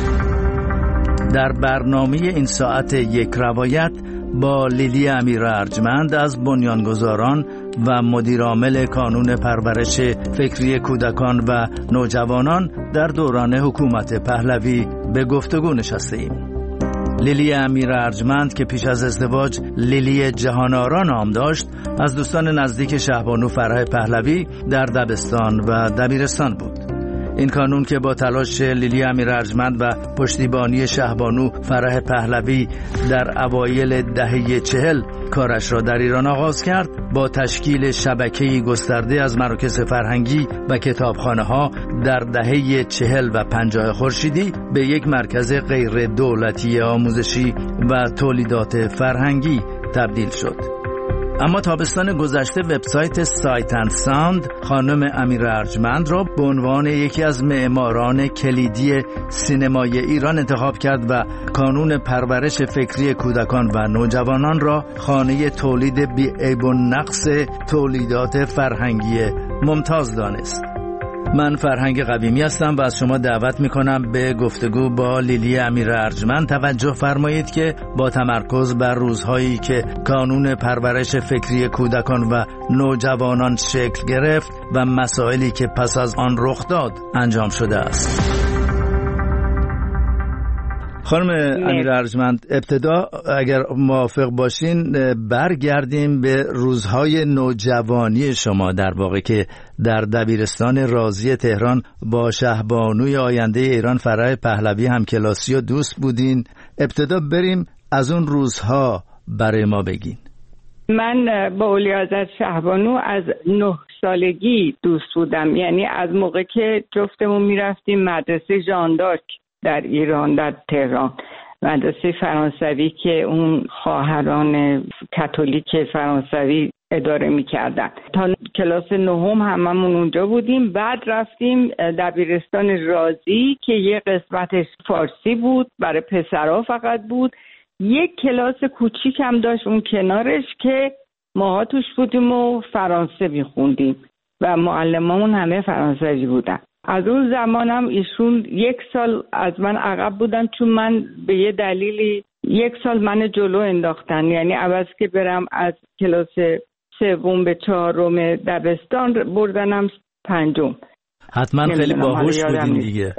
در برنامه این ساعت یک روایت با لیلی امیر ارجمند از بنیانگذاران و مدیرعامل کانون پرورش فکری کودکان و نوجوانان در دوران حکومت پهلوی به گفتگو نشسته‌ایم. لیلی امیر ارجمند که پیش از ازدواج لیلی جهان‌آرا نام داشت، از دوستان نزدیک شهبانو فرح پهلوی در دبستان و دبیرستان بود. این کانون که با تلاش لیلی امیر ارجمند و پشتیبانی شهبانو فرح پهلوی در اوایل دهه چهل کارش را در ایران آغاز کرد، با تشکیل شبکه‌ای گسترده از مراکز فرهنگی و کتابخانه‌ها در دهه چهل و پنجاه خورشیدی به یک مرکز غیر دولتی آموزشی و تولیدات فرهنگی تبدیل شد. اما تابستان گذشته وبسایت سایت اند ساوند خانم امیر ارجمند را به عنوان یکی از معماران کلیدی سینمای ایران انتخاب کرد و کانون پرورش فکری کودکان و نوجوانان را خانه تولید بی‌عیب و نقص تولیدات فرهنگی ممتاز دانست. من فرهنگ قویمی هستم و از شما دعوت میکنم به گفتگو با لیلی امیر ارجمند. توجه فرمایید که با تمرکز بر روزهایی که کانون پرورش فکری کودکان و نوجوانان شکل گرفت و مسائلی که پس از آن رخ داد انجام شده است. خانم امیر ارجمند، ابتدا اگر موافق باشین برگردیم به روزهای نوجوانی شما، در واقع که در دبیرستان رازی تهران با شهبانوی آینده ایران فرح پهلوی همکلاسی و دوست بودین. ابتدا بریم از اون روزها برای ما بگین. من با اولیاءحضرت شهبانو از نه سالگی دوست بودم، یعنی از موقع که جفتمون میرفتیم مدرسه ژان دارک در ایران، در تهران، مدرسه فرانسوی که اون خواهران کاتولیک فرانسوی اداره می‌کردن. تا کلاس نهم هممون اونجا بودیم. بعد رفتیم دبیرستان رازی که یه قسمتش فارسی بود، برای پسرها فقط بود. یک کلاس کوچیک هم داشت اون کنارش که ماها توش بودیم و فرانسه می‌خوندیم و معلمامون همه فرانسوی بودن. از اون زمانم ایشون یک سال از من عقب بودن، چون من به یه دلیلی یک سال من جلو انداختن، یعنی عوض که برم از کلاس سوم به چهارم دبستان بردنم پنجم. حتما خیلی باهوش بودین دیگه.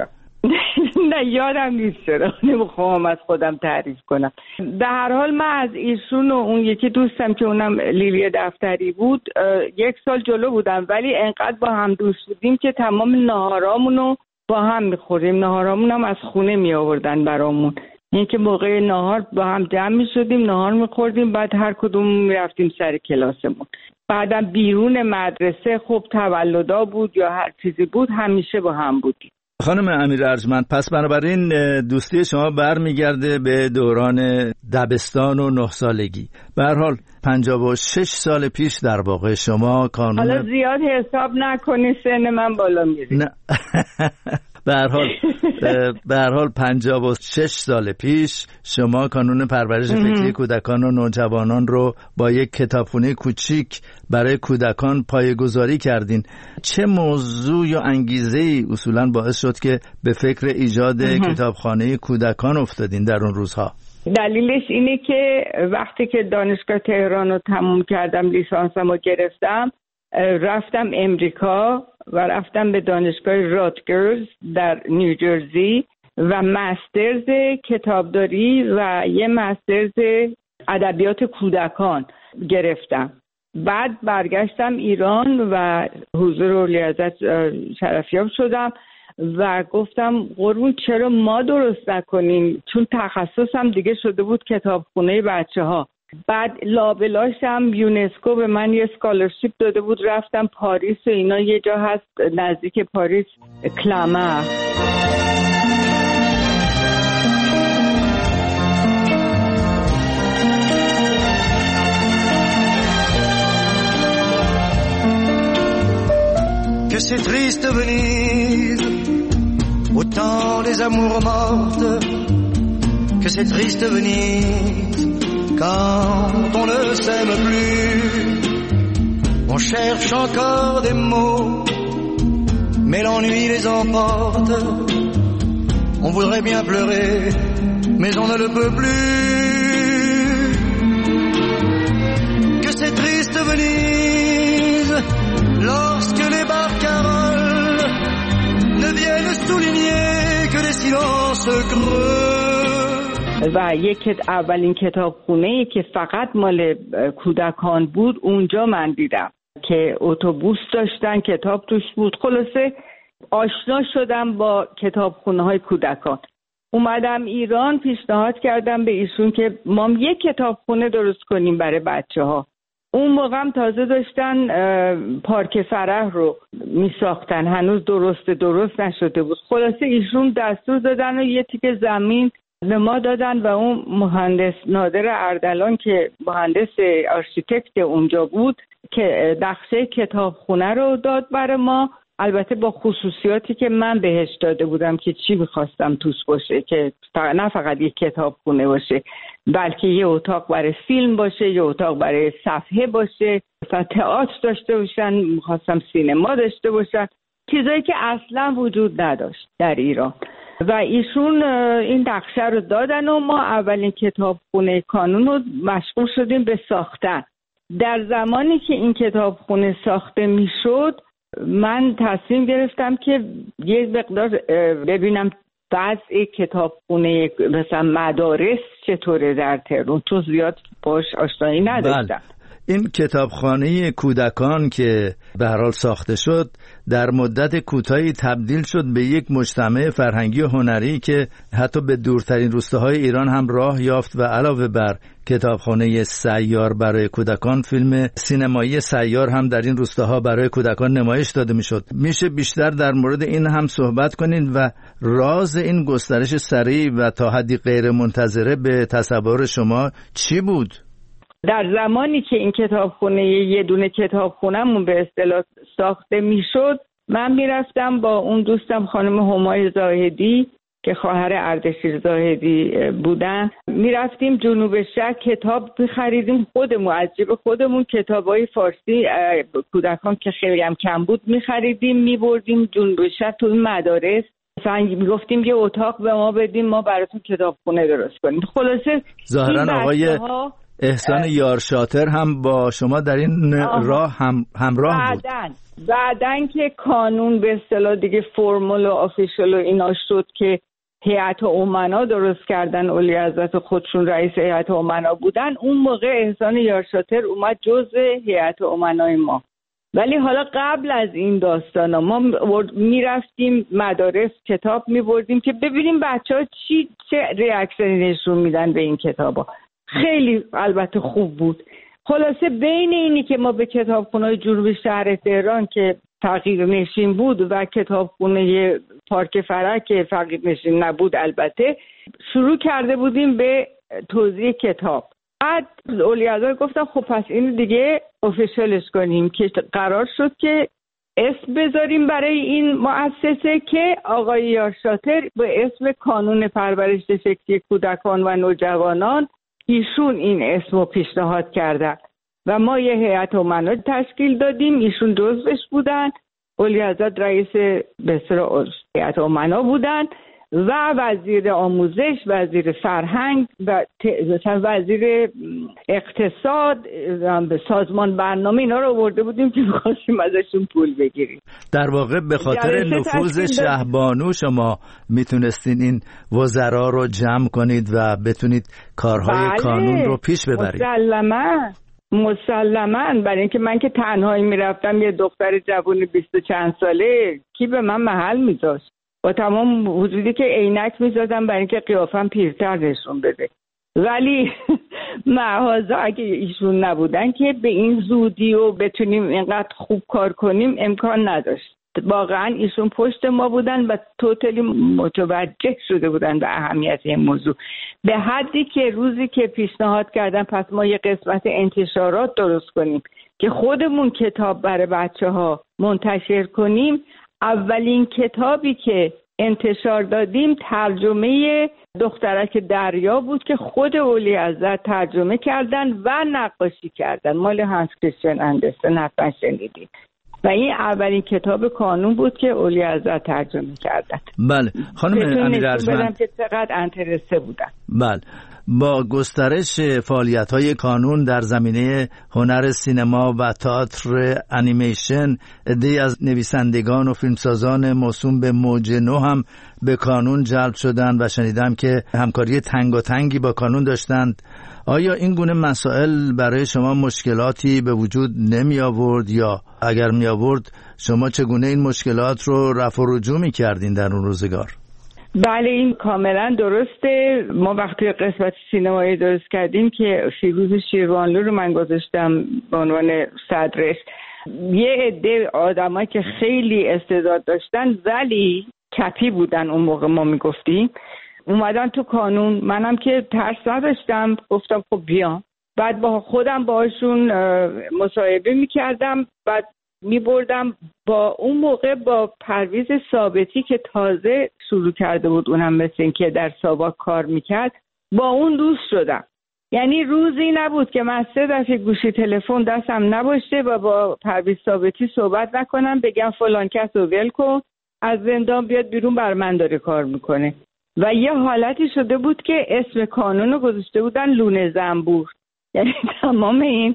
نه یادم نیست، چرا نمیخوام از خودم تعریف کنم. به هر حال من از ایشون و اون یکی دوستم که اونم لیلی دفتری بود یک سال جلو بودم، ولی انقدر با هم دوست بودیم که تمام ناهارامونو با هم میخوریم. ناهارامون هم از خونه می آوردن برامون، این که موقع ناهار با هم جمع می شدیم، ناهار میخوردیم، بعد هر کدوم میرفتیم سر کلاسمون. بعدم بیرون مدرسه خب تولدا بود یا هر چیزی بود همیشه با هم بودیم. خانم امیر ارجمند، پس بنابراین دوستی شما برمیگرده به دوران دبستان و نه سالگی. به هر حال پنجاه و شش سال پیش در واقع شما کانون، حالا زیاد حساب نکنی سن من بالا میره. نه به هر حال به هر حال پنجاه و شش سال پیش شما کانون پرورش فکری کودکان و نوجوانان رو با یک کتابخونه کوچیک برای کودکان پایه‌گذاری کردین. چه موضوع یا انگیزه‌ای اصولاً باعث شد که به فکر ایجاد کتابخانه کودکان افتادین در اون روزها؟ دلیلش اینه که وقتی که دانشگاه تهران رو تموم کردم، لیسانسم رو گرفتم، رفتم امریکا و رفتم به دانشگاه راتگرز در نیوجرسی و مسترز کتابداری و یه مسترز ادبیات کودکان گرفتم. بعد برگشتم ایران و حضور اولیاءحضرت شرفیاب شدم و گفتم قربون چرا ما درست نکنیم، چون تخصصم دیگه شده بود کتابخونه بچه ها. بعد لابلاش هم یونسکو به من یه اسکالرشیپ داده بود، رفتم پاریس و اینا. یه جا هست نزدیک پاریس، کلامر. c'est triste Venise, au temps des amours mortes, que c'est triste Venise, quand on ne s'aime plus. On cherche encore des mots, mais l'ennui les emporte. On voudrait bien pleurer, mais on ne le peut plus. Que c'est triste Venise, lorsque les barcaroles ne viennent souligner que les silences creux. و یک اولین کتابخونه که فقط مال کودکان بود اونجا من دیدم که اتوبوس داشتن، کتاب توش بود. خلاصه آشنا شدم با کتابخونه های کودکان. اومدم ایران، پیشنهاد کردم به ایشون که ما یک کتابخونه درست کنیم برای بچه ها. اون موقع هم تازه داشتن پارک فرح رو می ساختن، هنوز درست درست نشده بود. خلاصه ایشون دستور دادن و یه تیکه زمین به ما دادن و اون مهندس نادر اردلان که مهندس آرشیتکت اونجا بود که نقشه کتابخونه رو داد برای ما، البته با خصوصیاتی که من بهش داده بودم که چی می‌خواستم توش باشه، که نه فقط یک کتابخونه باشه بلکه یه اتاق برای فیلم باشه، یه اتاق برای صفحه باشه، مثلا تئاتر داشته باشن، می‌خواستم سینما داشته باشن، چیزایی که اصلا وجود نداشت در ایران. و ایشون این نقشه رو دادن و ما اولین کتابخونه کانون رو مشغول شدیم به ساختن. در زمانی که این کتابخونه ساخته میشد من تصمیم گرفتم که یه مقدار ببینم وضع کتابخونه مثلا مدارس چطوره در تهران، تو زیاد باش آشنایی نداشتم. بله. این کتابخانه کودکان که به هر حال ساخته شد در مدت کوتاهی تبدیل شد به یک مجتمع فرهنگی و هنری که حتی به دورترین روستاهای ایران هم راه یافت و علاوه بر کتابخانه سیار برای کودکان، فیلم سینمایی سیار هم در این روستاها برای کودکان نمایش داده میشد. میشه بیشتر در مورد این هم صحبت کنین و راز این گسترش سریع و تا حدی غیر منتظره به تصور شما چی بود؟ در زمانی که این کتابخونه یه دونه کتابخونه‌مون به اصطلاح ساخته میشد، من میرفتم با اون دوستم خانم همای زاهدی که خواهر اردشیر زاهدی بودن، میرفتیم جنوب شهر کتاب می‌خریدیم خودمون، از جیب خودمون کتابای فارسی کودکان که خیلی هم کم بود می‌خریدیم، می‌بردیم جنوب شهر تو مدارس، مثلا میگفتیم یه اتاق به ما بدیم ما براتون کتابخونه درست کنیم. خلاصه ظاهرا آقای احسان یارشاتر هم با شما در این راه هم همراه بود. بعدن بعدن که کانون به اصطلاح دیگه فرمال و آفیشال و اینا شد که هیئت امنا درست کردن، اولی حضرت خودشون رئیس هیئت امنا بودن، اون موقع احسان یارشاتر اومد جزء هیئت امنای ما. ولی حالا قبل از این داستانا ما میرفتیم مدارس کتاب میبردیم که ببینیم بچه ها چی چه ریاکشنی نشون میدن به این کتابا. خیلی البته خوب بود. خلاصه بین اینی که ما به کتابخونه جنوب شهر تهران که فقیر نشین بود و کتابخونه پارک فرح که فقیر نشین نبود البته شروع کرده بودیم به توزیع کتاب. بعد اولیاء گفتم خب پس اینو دیگه افیشالش کنیم که قرار شد که اسم بذاریم برای این مؤسسه که آقای یارشاتر به اسم کانون پرورش فکری کودکان و نوجوانان ایشون این اسمو پیشنهاد کردن و ما یه هیئت امنا تشکیل دادیم، ایشون جزوش بودن، اولیحضرت رئیس بسیار هیئت امنا بودن و وزیر آموزش، وزیر فرهنگ و مثلا وزیر اقتصاد، سازمان برنامه، اینا رو آورده بودیم که می‌خواستیم ازشون پول بگیریم. در واقع به خاطر نفوذ شهبانو شما میتونستین این وزرا رو جمع کنید و بتونید کارهای بله، کانون رو پیش ببرید. مسلماً مسلماً برای اینکه من که تنهایی میرفتم، یه دختر جوون بیست و چند ساله کی به من محل میذاشت؟ با تمام وجودی که عینک میزدم برای اینکه قیافم پیرتر نشون بده. ولی معاذا اگه ایشون نبودن که به این زودی و بتونیم اینقدر خوب کار کنیم امکان نداشت. واقعا ایشون پشت ما بودن و توتالی متوجه شده بودن به اهمیت این موضوع، به حدی که روزی که پیشنهاد کردن پس ما یه قسمت انتشارات درست کنیم که خودمون کتاب برای بچه ها منتشر کنیم، اولین کتابی که انتشار دادیم ترجمه دخترک دریا بود که خود اولیعزت ترجمه کردن و نقاشی کردن، مال هانس کریستیان اندرسن، حتما شنیدید. و این اولین کتاب کانون بود که اولیعزت ترجمه کردن. بله خانم امیر ارجمند که چقدر انترسته بودن. بله با گسترش فعالیت‌های کانون در زمینه هنر سینما و تئاتر انیمیشن، عده‌ای از نویسندگان و فیلمسازان موسوم به موج نو هم به کانون جلب شدند و شنیدم که همکاری تنگاتنگی با کانون داشتند. آیا این گونه مسائل برای شما مشکلاتی به وجود نمی آورد یا اگر می آورد شما چگونه این مشکلات رو رفع و رجوع می کردین در اون روزگار؟ بله این کاملا درسته. ما وقتی قسمت سینمایی درست کردیم که فیروز شیروانلو رو من گذاشتم به عنوان صدرش، یه عده آدمایی که خیلی استعداد داشتن ولی کپی بودن اون موقع ما میگفتیم اومدن تو کانون. منم که ترس نداشتم گفتم خب بیام، بعد با خودم باشون مصاحبه میکردم، بعد میبردم با اون موقع با پرویز ثابتی که تازه شروع کرده بود، اونم مثل این که در ساواک کار میکرد، با اون دوست شدم. یعنی روزی نبود که من سه دفعه گوشی تلفن دستم نباشه و با پرویز ثابتی صحبت نکنم بگم فلان کس رو ول کن از زندان بیاد بیرون بر من داره کار میکنه. و یه حالتی شده بود که اسم کانون رو گذاشته بودن لونه زنبور، یعنی تمام این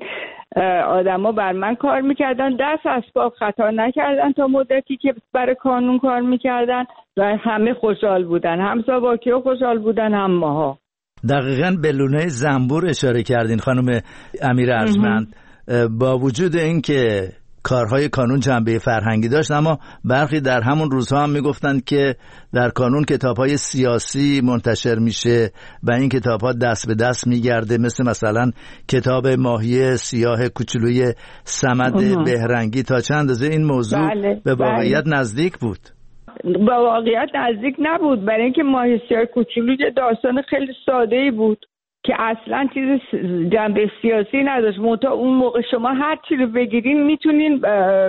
آدما بر من کار میکردن، دست از پا خطا نکردن تا مدتی که برای کانون کار میکردن و همه خوشحال بودن، هم ساواکی‌ها خوشحال بودن هم ماها. دقیقاً به لونه زنبور اشاره کردین خانم امیر ارجمند. با وجود این که کارهای کانون جنبه فرهنگی داشت، اما برخی در همون روزها هم میگفتند که در کانون کتابهای سیاسی منتشر میشه و این کتابها دست به دست میگرده، مثل مثلا کتاب ماهی سیاه کوچولوی صمد بهرنگی. تا چند اندازه این موضوع بله، به واقعیت بله. نزدیک بود؟ به واقعیت نزدیک نبود، برای اینکه ماهی سیاه کوچولو داستان خیلی ساده‌ای بود که اصلا چیز جنبه سیاسی نداشت. منتها اون موقع شما هر چی رو بگیرین میتونین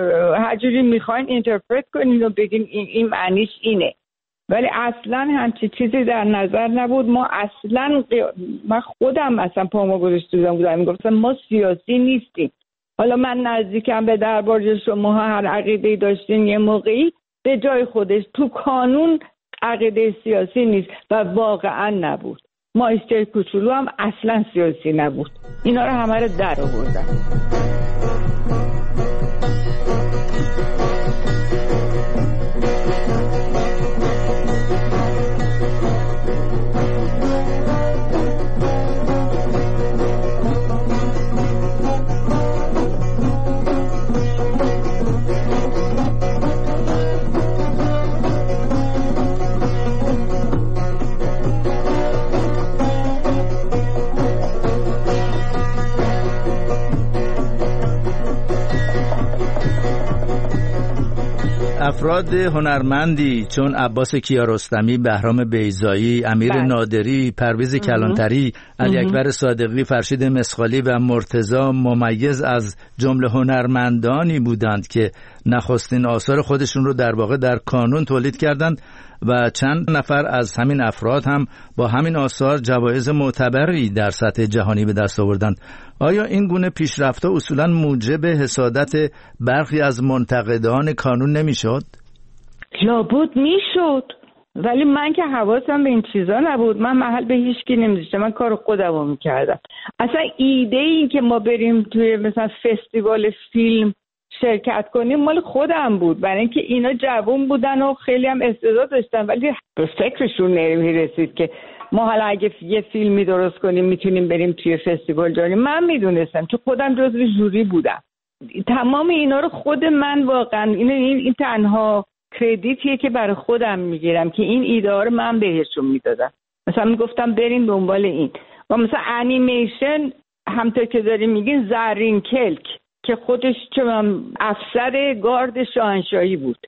هر جوری میخواین اینترپرت کنین و بگین این, این معنیش اینه، ولی اصلا همچی چیزی در نظر نبود. ما اصلا من خودم اصلا پامو گذاشته بودم میگفتم ما سیاسی نیستیم. حالا من نزدیکم به دربار شما هر عقیده‌ای داشتین یه موقعی به جای خودش، تو کانون عقیده سیاسی نیست و واقعا نبود. مایستر کوچولو هم اصلا سیاسی نبود. اینا رو همه رو در آوردن. افراد هنرمندی چون عباس کیارستمی، بهرام بیضایی، امیر بله. نادری، پرویز کلانتری، علی اکبر صادقی، فرشید مسخالی و مرتضی ممیز از جمله هنرمندانی بودند که نخستین آثار خودشون رو در واقع در کانون تولید کردند و چند نفر از همین افراد هم با همین آثار جوایز معتبری در سطح جهانی به دست آوردند. آیا این گونه پیشرفت‌ها اصولاً موجب حسادت برخی از منتقدان کانون نمی‌شد؟ لابد میشد، ولی من که حواسم به این چیزا نبود. من محل به هیچ کی نمی‌ذاشتم، من کار خودمو می‌کردم. اصلا ایده این که ما بریم توی مثلا فستیوال فیلم شرکت کنیم مال خودم بود، برای اینکه اینا جوان بودن و خیلی هم استعداد داشتن، ولی به فکرشون نمی‌رسید که ما حالا اگه یه فیلمی درست کنیم میتونیم بریم توی فستیوال جاری. من میدونستم چون خودم جزو ژوری بودم. تمام اینا رو خود من واقعا این این, این تنها کردیتیه که برای خودم میگیرم که این ایده ها رو من بهشون میدادم. مثلا میگفتم بریم دنبال این. و مثلا انیمیشن همونطور که داریم میگین زرین کلک که خودش چون افسر گارد شاهنشاهی بود،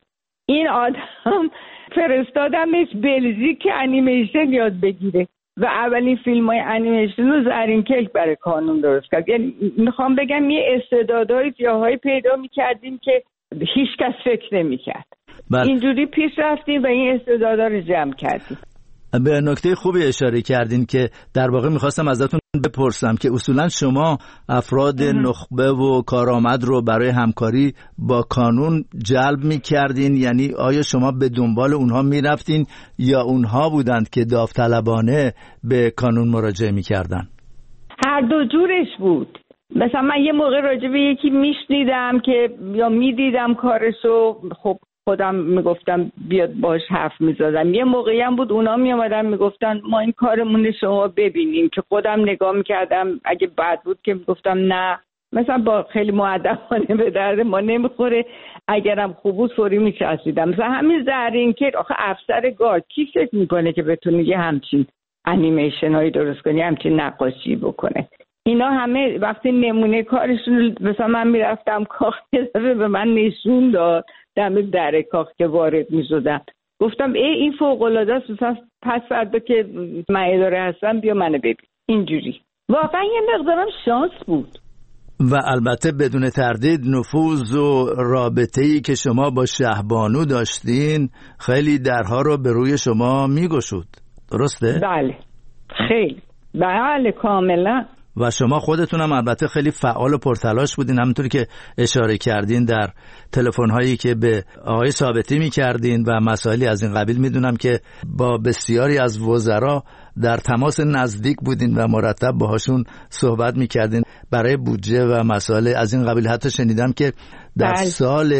این آدم فرستادمش بلژیک که انیمیشن یاد بگیره و اولین فیلم های انیمیشن رو زرین کیک برای کانون درست کرد. یعنی میخوام بگم یه استعدادهای جاهای پیدا میکردیم که هیچ کس فکر نمیکرد. اینجوری پیش رفتیم و این استعدادها رو جمع کردیم. به نکته خوبی اشاره کردین که در واقع میخواستم ازتون بپرسم که اصولا شما افراد نخبه و کارآمد رو برای همکاری با کانون جلب میکردین، یعنی آیا شما به دنبال اونها میرفتین یا اونها بودند که داوطلبانه به کانون مراجعه میکردن؟ هر دو جورش بود. مثلا من یه موقع راجع به یکی میشنیدم که یا میدیدم کارشو، خب خودم میگفتم بیاد باش حرف میزدم. یه موقعی هم بود اونا میامدن میگفتن ما این کارمون شما ببینیم، که خودم نگاه میکردم اگه بد بود که میگفتم نه، مثلا با خیلی مؤدبانه به درد ما نمیخوره، اگرم خوب بود فوری میچسبیدم. مثلا همین زرین که آخه افسر گارد کی فکر میکنه که بتونه یه همچین انیمیشن هایی درست کنه، همچین نقاشی بکنه؟ اینا همه وقتی نمونه کارشون، مثلا من میرفتم کاخ به من نشون داد دم در کاخ که وارد میشدم، گفتم ای این فوق العاده است، مثلا پس فردا که من اداره هستم بیا منو ببین. اینجوری واقعا یه مقدارم شانس بود. و البته بدون تردید نفوذ و رابطه‌ای که شما با شهبانو داشتین خیلی درها رو به روی شما میگشود، درسته؟ بله خیلی، بله کاملا. و شما خودتون هم البته خیلی فعال و پرتلاش بودین، همونطوری که اشاره کردین در تلفن‌هایی که به آقای ثابتی می‌کردین و مسائلی از این قبیل. میدونم که با بسیاری از وزرا در تماس نزدیک بودین و مرتب باهاشون صحبت می‌کردین برای بودجه و مسائل از این قبیل. حتی شنیدم که در بله. سال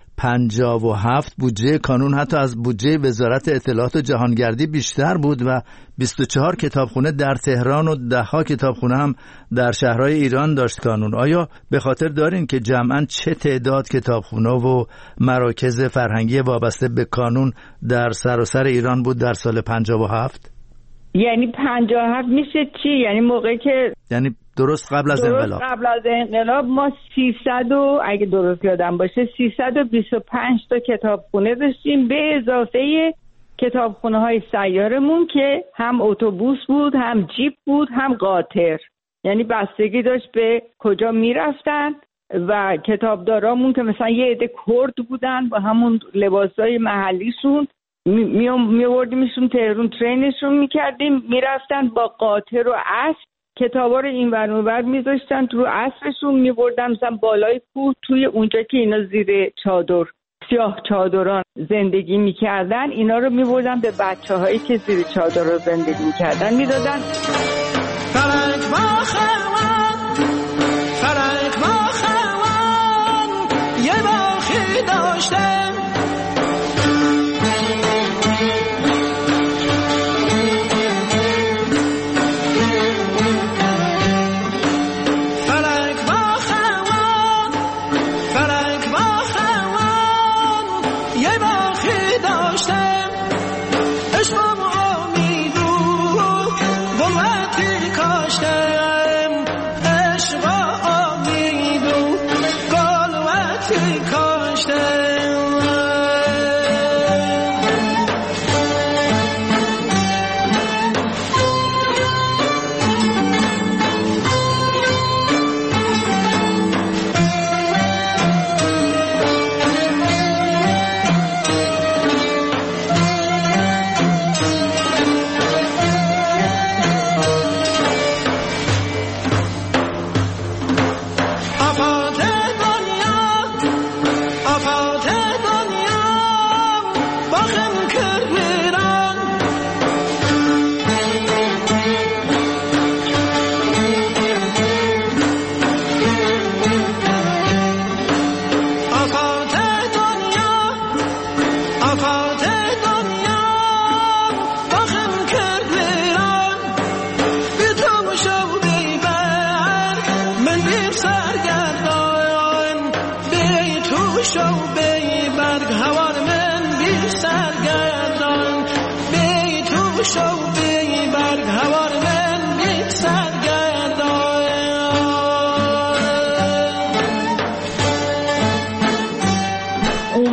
پنجاه و هفت بودجه کانون حتی از بودجه وزارت اطلاعات و جهانگردی بیشتر بود و بیست و چهار کتابخونه در تهران و ده ها کتابخونه هم در شهرهای ایران داشت کانون. آیا به خاطر دارین که جمعاً چه تعداد کتابخونه و مراکز فرهنگی وابسته به کانون در سراسر ایران بود در سال پنجاه و هفت؟ یعنی پنجاه و هفت میشه چی؟ یعنی موقعی که یعنی درست قبل از درست انقلاب قبل از انقلاب ما سیصد و اگه درست یادم باشه سیصد و بیست و پنج تا کتابخونه داشتیم، به اضافه کتابخونه های سیارمون که هم اتوبوس بود، هم جیپ بود، هم قاطر. یعنی بستگی داشت به کجا میرفتن. و کتابدارامون که مثلا یه عده کرد بودن با همون لباسای محلیشون میوردیمشون تهران، ترینشون میکردیم، میرفتن با قاطر و اسب کتابا رو این ور اون ور میذاشتن رو اسبشون، میبردن مثلا بالای کوه، توی اونجا که اینا زیر چادر سیاه چادران زندگی میکردن اینا رو میبردن به بچه هایی که زیر چادر رو زندگی میکردن میدادن. فرق با خوان فرق با خوان یه باخی داشتم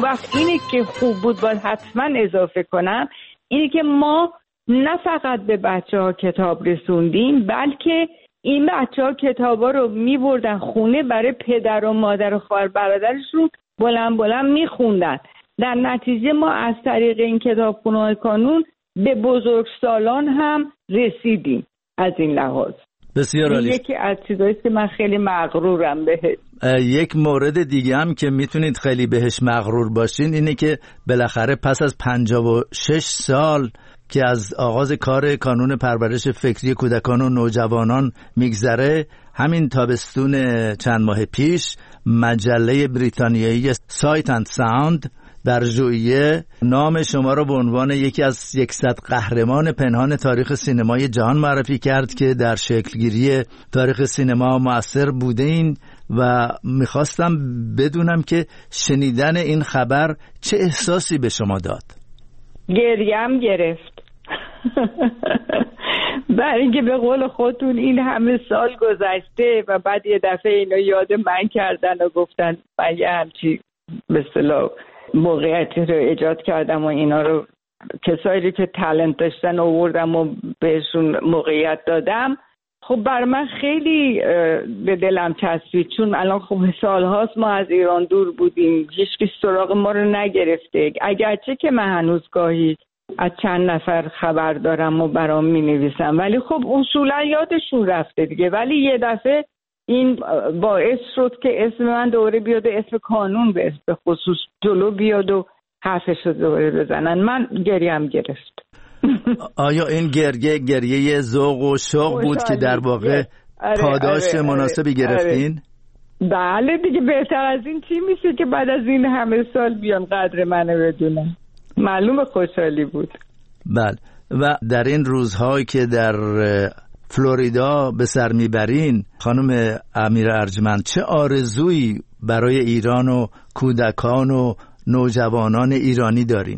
وقت اینی که خوب بود باید حتما اضافه کنم، اینی که ما نه فقط به بچه ها کتاب رسوندیم، بلکه این بچه ها کتاب ها رو می بردن خونه برای پدر و مادر و خواهر برادرشون بلند بلند می خوندن. در نتیجه ما از طریق این کتابخونه های کانون به بزرگسالان هم رسیدیم. از این لحاظ بسیار عالی. یکی از چیزایی که من خیلی مغرورم بهش. یک مورد دیگه هم که میتونید خیلی بهش مغرور باشین اینه که بالاخره پس از پنجاه و شش سال که از آغاز کار کانون پرورش فکری کودکان و نوجوانان میگذره، همین تابستون چند ماه پیش مجله بریتانیایی سایت اند ساوند در ژوئیه نام شما را به عنوان یکی از صد قهرمان پنهان تاریخ سینمای جهان معرفی کرد که در شکلگیری تاریخ سینما مؤثر بودین و میخواستم بدونم که شنیدن این خبر چه احساسی به شما داد؟ گریم گرفت. برای اینکه به قول خودتون این همه سال گذشته و بعد یه دفعه اینا یاد من کردن و گفتن من یه همچی به اصطلاح موقعیتی رو ایجاد کردم و اینا رو کسایی که تالنت داشتن آوردم و بهشون موقعیت دادم. خب بر من خیلی به دلم چسبید، چون الان خب سال هاست ما از ایران دور بودیم، هیچ سراغ ما رو نگرفته، اگرچه که من هنوز گاهی از چند نفر خبر دارم و برام می نویسم، ولی خب اصولا یادشون رفته دیگه. ولی یه دفعه این باعث شد که اسم من دوباره بیاد، اسم کانون به اسم خصوص جلو بیاد و حرفش رو دوباره بزنن. من گریم گرفت. آیا این گریه گریه ذوق و شوق بود که در واقع پاداش آره، مناسبی آره، گرفتین؟ آره. بله دیگه، بهتر از این چی میشه که بعد از این همه سال بیان قدر منو بدونن. معلوم خوشحالی بود. بله. و در این روزهایی که در فلوریدا به سر میبرین خانم امیر ارجمند، چه آرزویی برای ایران و کودکان و نوجوانان ایرانی دارین؟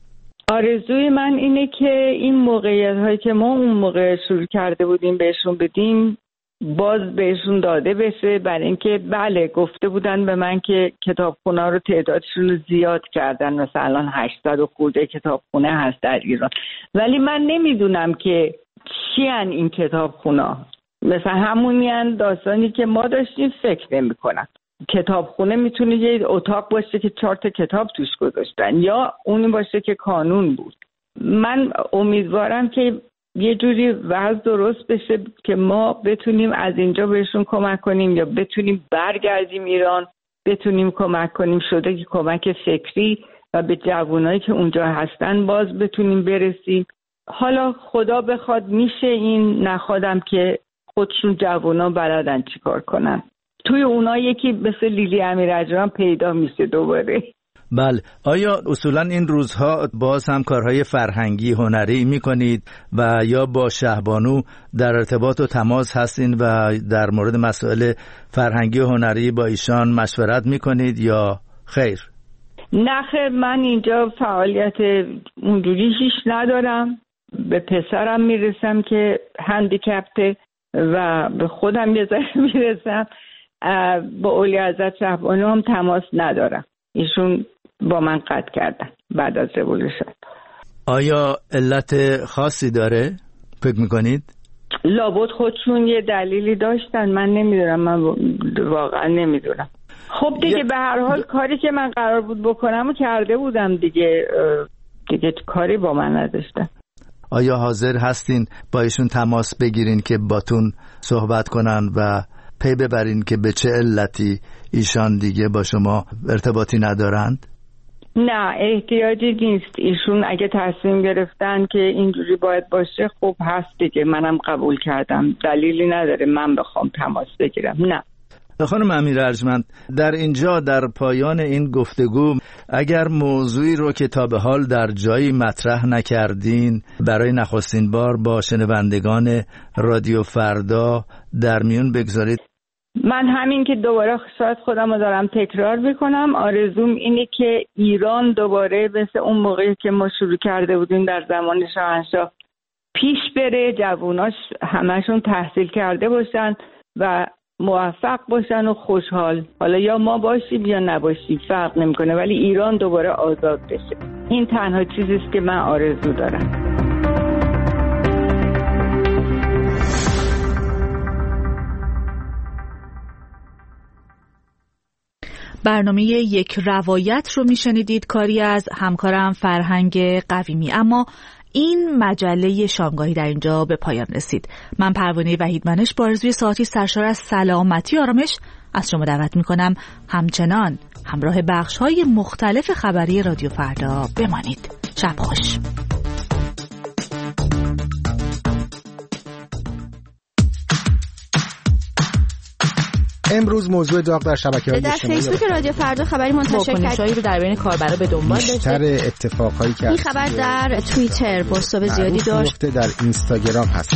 آرزوی من اینه که این موقعیت هایی که ما اون موقع شروع کرده بودیم بهشون بدیم باز بهشون داده بشه، برای اینکه بله گفته بودن به من که کتابخونه رو تعدادشون رو زیاد کردن، مثلا هشتصد و خورده کتابخونه هست در ایران، ولی من نمیدونم که چی ان این کتابخونه. مثلا همونی داستانی که ما داشتیم فکر نمی کنم. کتابخونه میتونه یه اتاق باشه که چهار تا کتاب توش گذاشتن، یا اونی باشه که کانون بود. من امیدوارم که یه جوری وضع درست بشه که ما بتونیم از اینجا بهشون کمک کنیم، یا بتونیم برگردیم ایران بتونیم کمک کنیم، شده که کمک فکری و به جوانایی که اونجا هستن باز بتونیم برسیم. حالا خدا بخواد میشه، این نخوادم که خودشون جوانا بلدن چیکار کنن. توی اونا یکی مثل لیلی امیرجان پیدا میشه دوباره. بله. آیا اصولا این روزها باز هم کارهای فرهنگی هنری میکنید و یا با شهبانو در ارتباط و تماس هستین و در مورد مسائل فرهنگی و هنری با ایشان مشورت میکنید یا خیر؟ نه خیر، من اینجا فعالیت اونجوری هیچ ندارم. به پسرم میرسم که هندیکپته و به خودم یه ذره میرسم. با اولی حضرت شهبانو هم تماس ندارم، ایشون با من قطع کردن بعد از رولوشن. آیا علت خاصی داره فکر میکنید؟ لابد خودشون یه دلیلی داشتن، من نمیدونم، من واقعا نمیدونم. خب دیگه به هر حال کاری که من قرار بود بکنم و کرده بودم دیگه، دیگه کاری با من نداشتن. آیا حاضر هستین با ایشون تماس بگیرین که باتون صحبت کنن و پی ببرین که به چه علتی ایشان دیگه با شما ارتباطی ندارند؟ نه احتیاجی نیست. ایشون اگه تصمیم گرفتن که اینجوری باید باشه خب هست دیگه، منم قبول کردم، دلیلی نداره من بخوام تماس بگیرم. نه. خانم امیر ارجمند، در اینجا در پایان این گفتگو اگر موضوعی رو که تا به حال در جایی مطرح نکردین برای نخستین بار با شنوندگان رادیو فردا در میون بگذارید. من همین که دوباره شاید خودم رو دارم تکرار میکنم، آرزوم اینه که ایران دوباره مثل اون موقعی که ما شروع کرده بودیم در زمان شاهنشاه پیش بره، جواناش همشون تحصیل کرده باشن و موفق باشن و خوشحال، حالا یا ما باشیم یا نباشیم فرق نمیکنه، ولی ایران دوباره آزاد بشه. این تنها چیزی است که من آرزو دارم. برنامه یک روایت رو میشنیدید، کاری از همکارم فرهنگ قویمی. اما این مجله شامگاهی در اینجا به پایان رسید. من پروانه وحیدمنش با آرزوی ساعتی سرشار از سلامتی و آرامش از شما دعوت میکنم همچنان همراه بخش‌های مختلف خبری رادیو فردا بمانید. شب خوش. امروز موضوع داغ در شبکه‌های اجتماعی در فیسبوک رادیو فردا خبری منتشر کرد. واکنش‌هایی رو در بین کاربرا به دنبال داشت. بیشتر اتفاقایی که این خبر در توییتر بازتاب زیادی داشت. در اینستاگرام هست.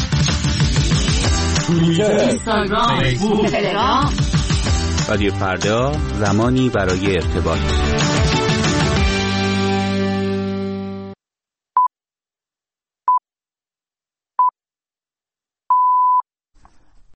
اینستاگرام، فیسبوک، تلگرام. رادیو فردا، زمانی برای ارتباط.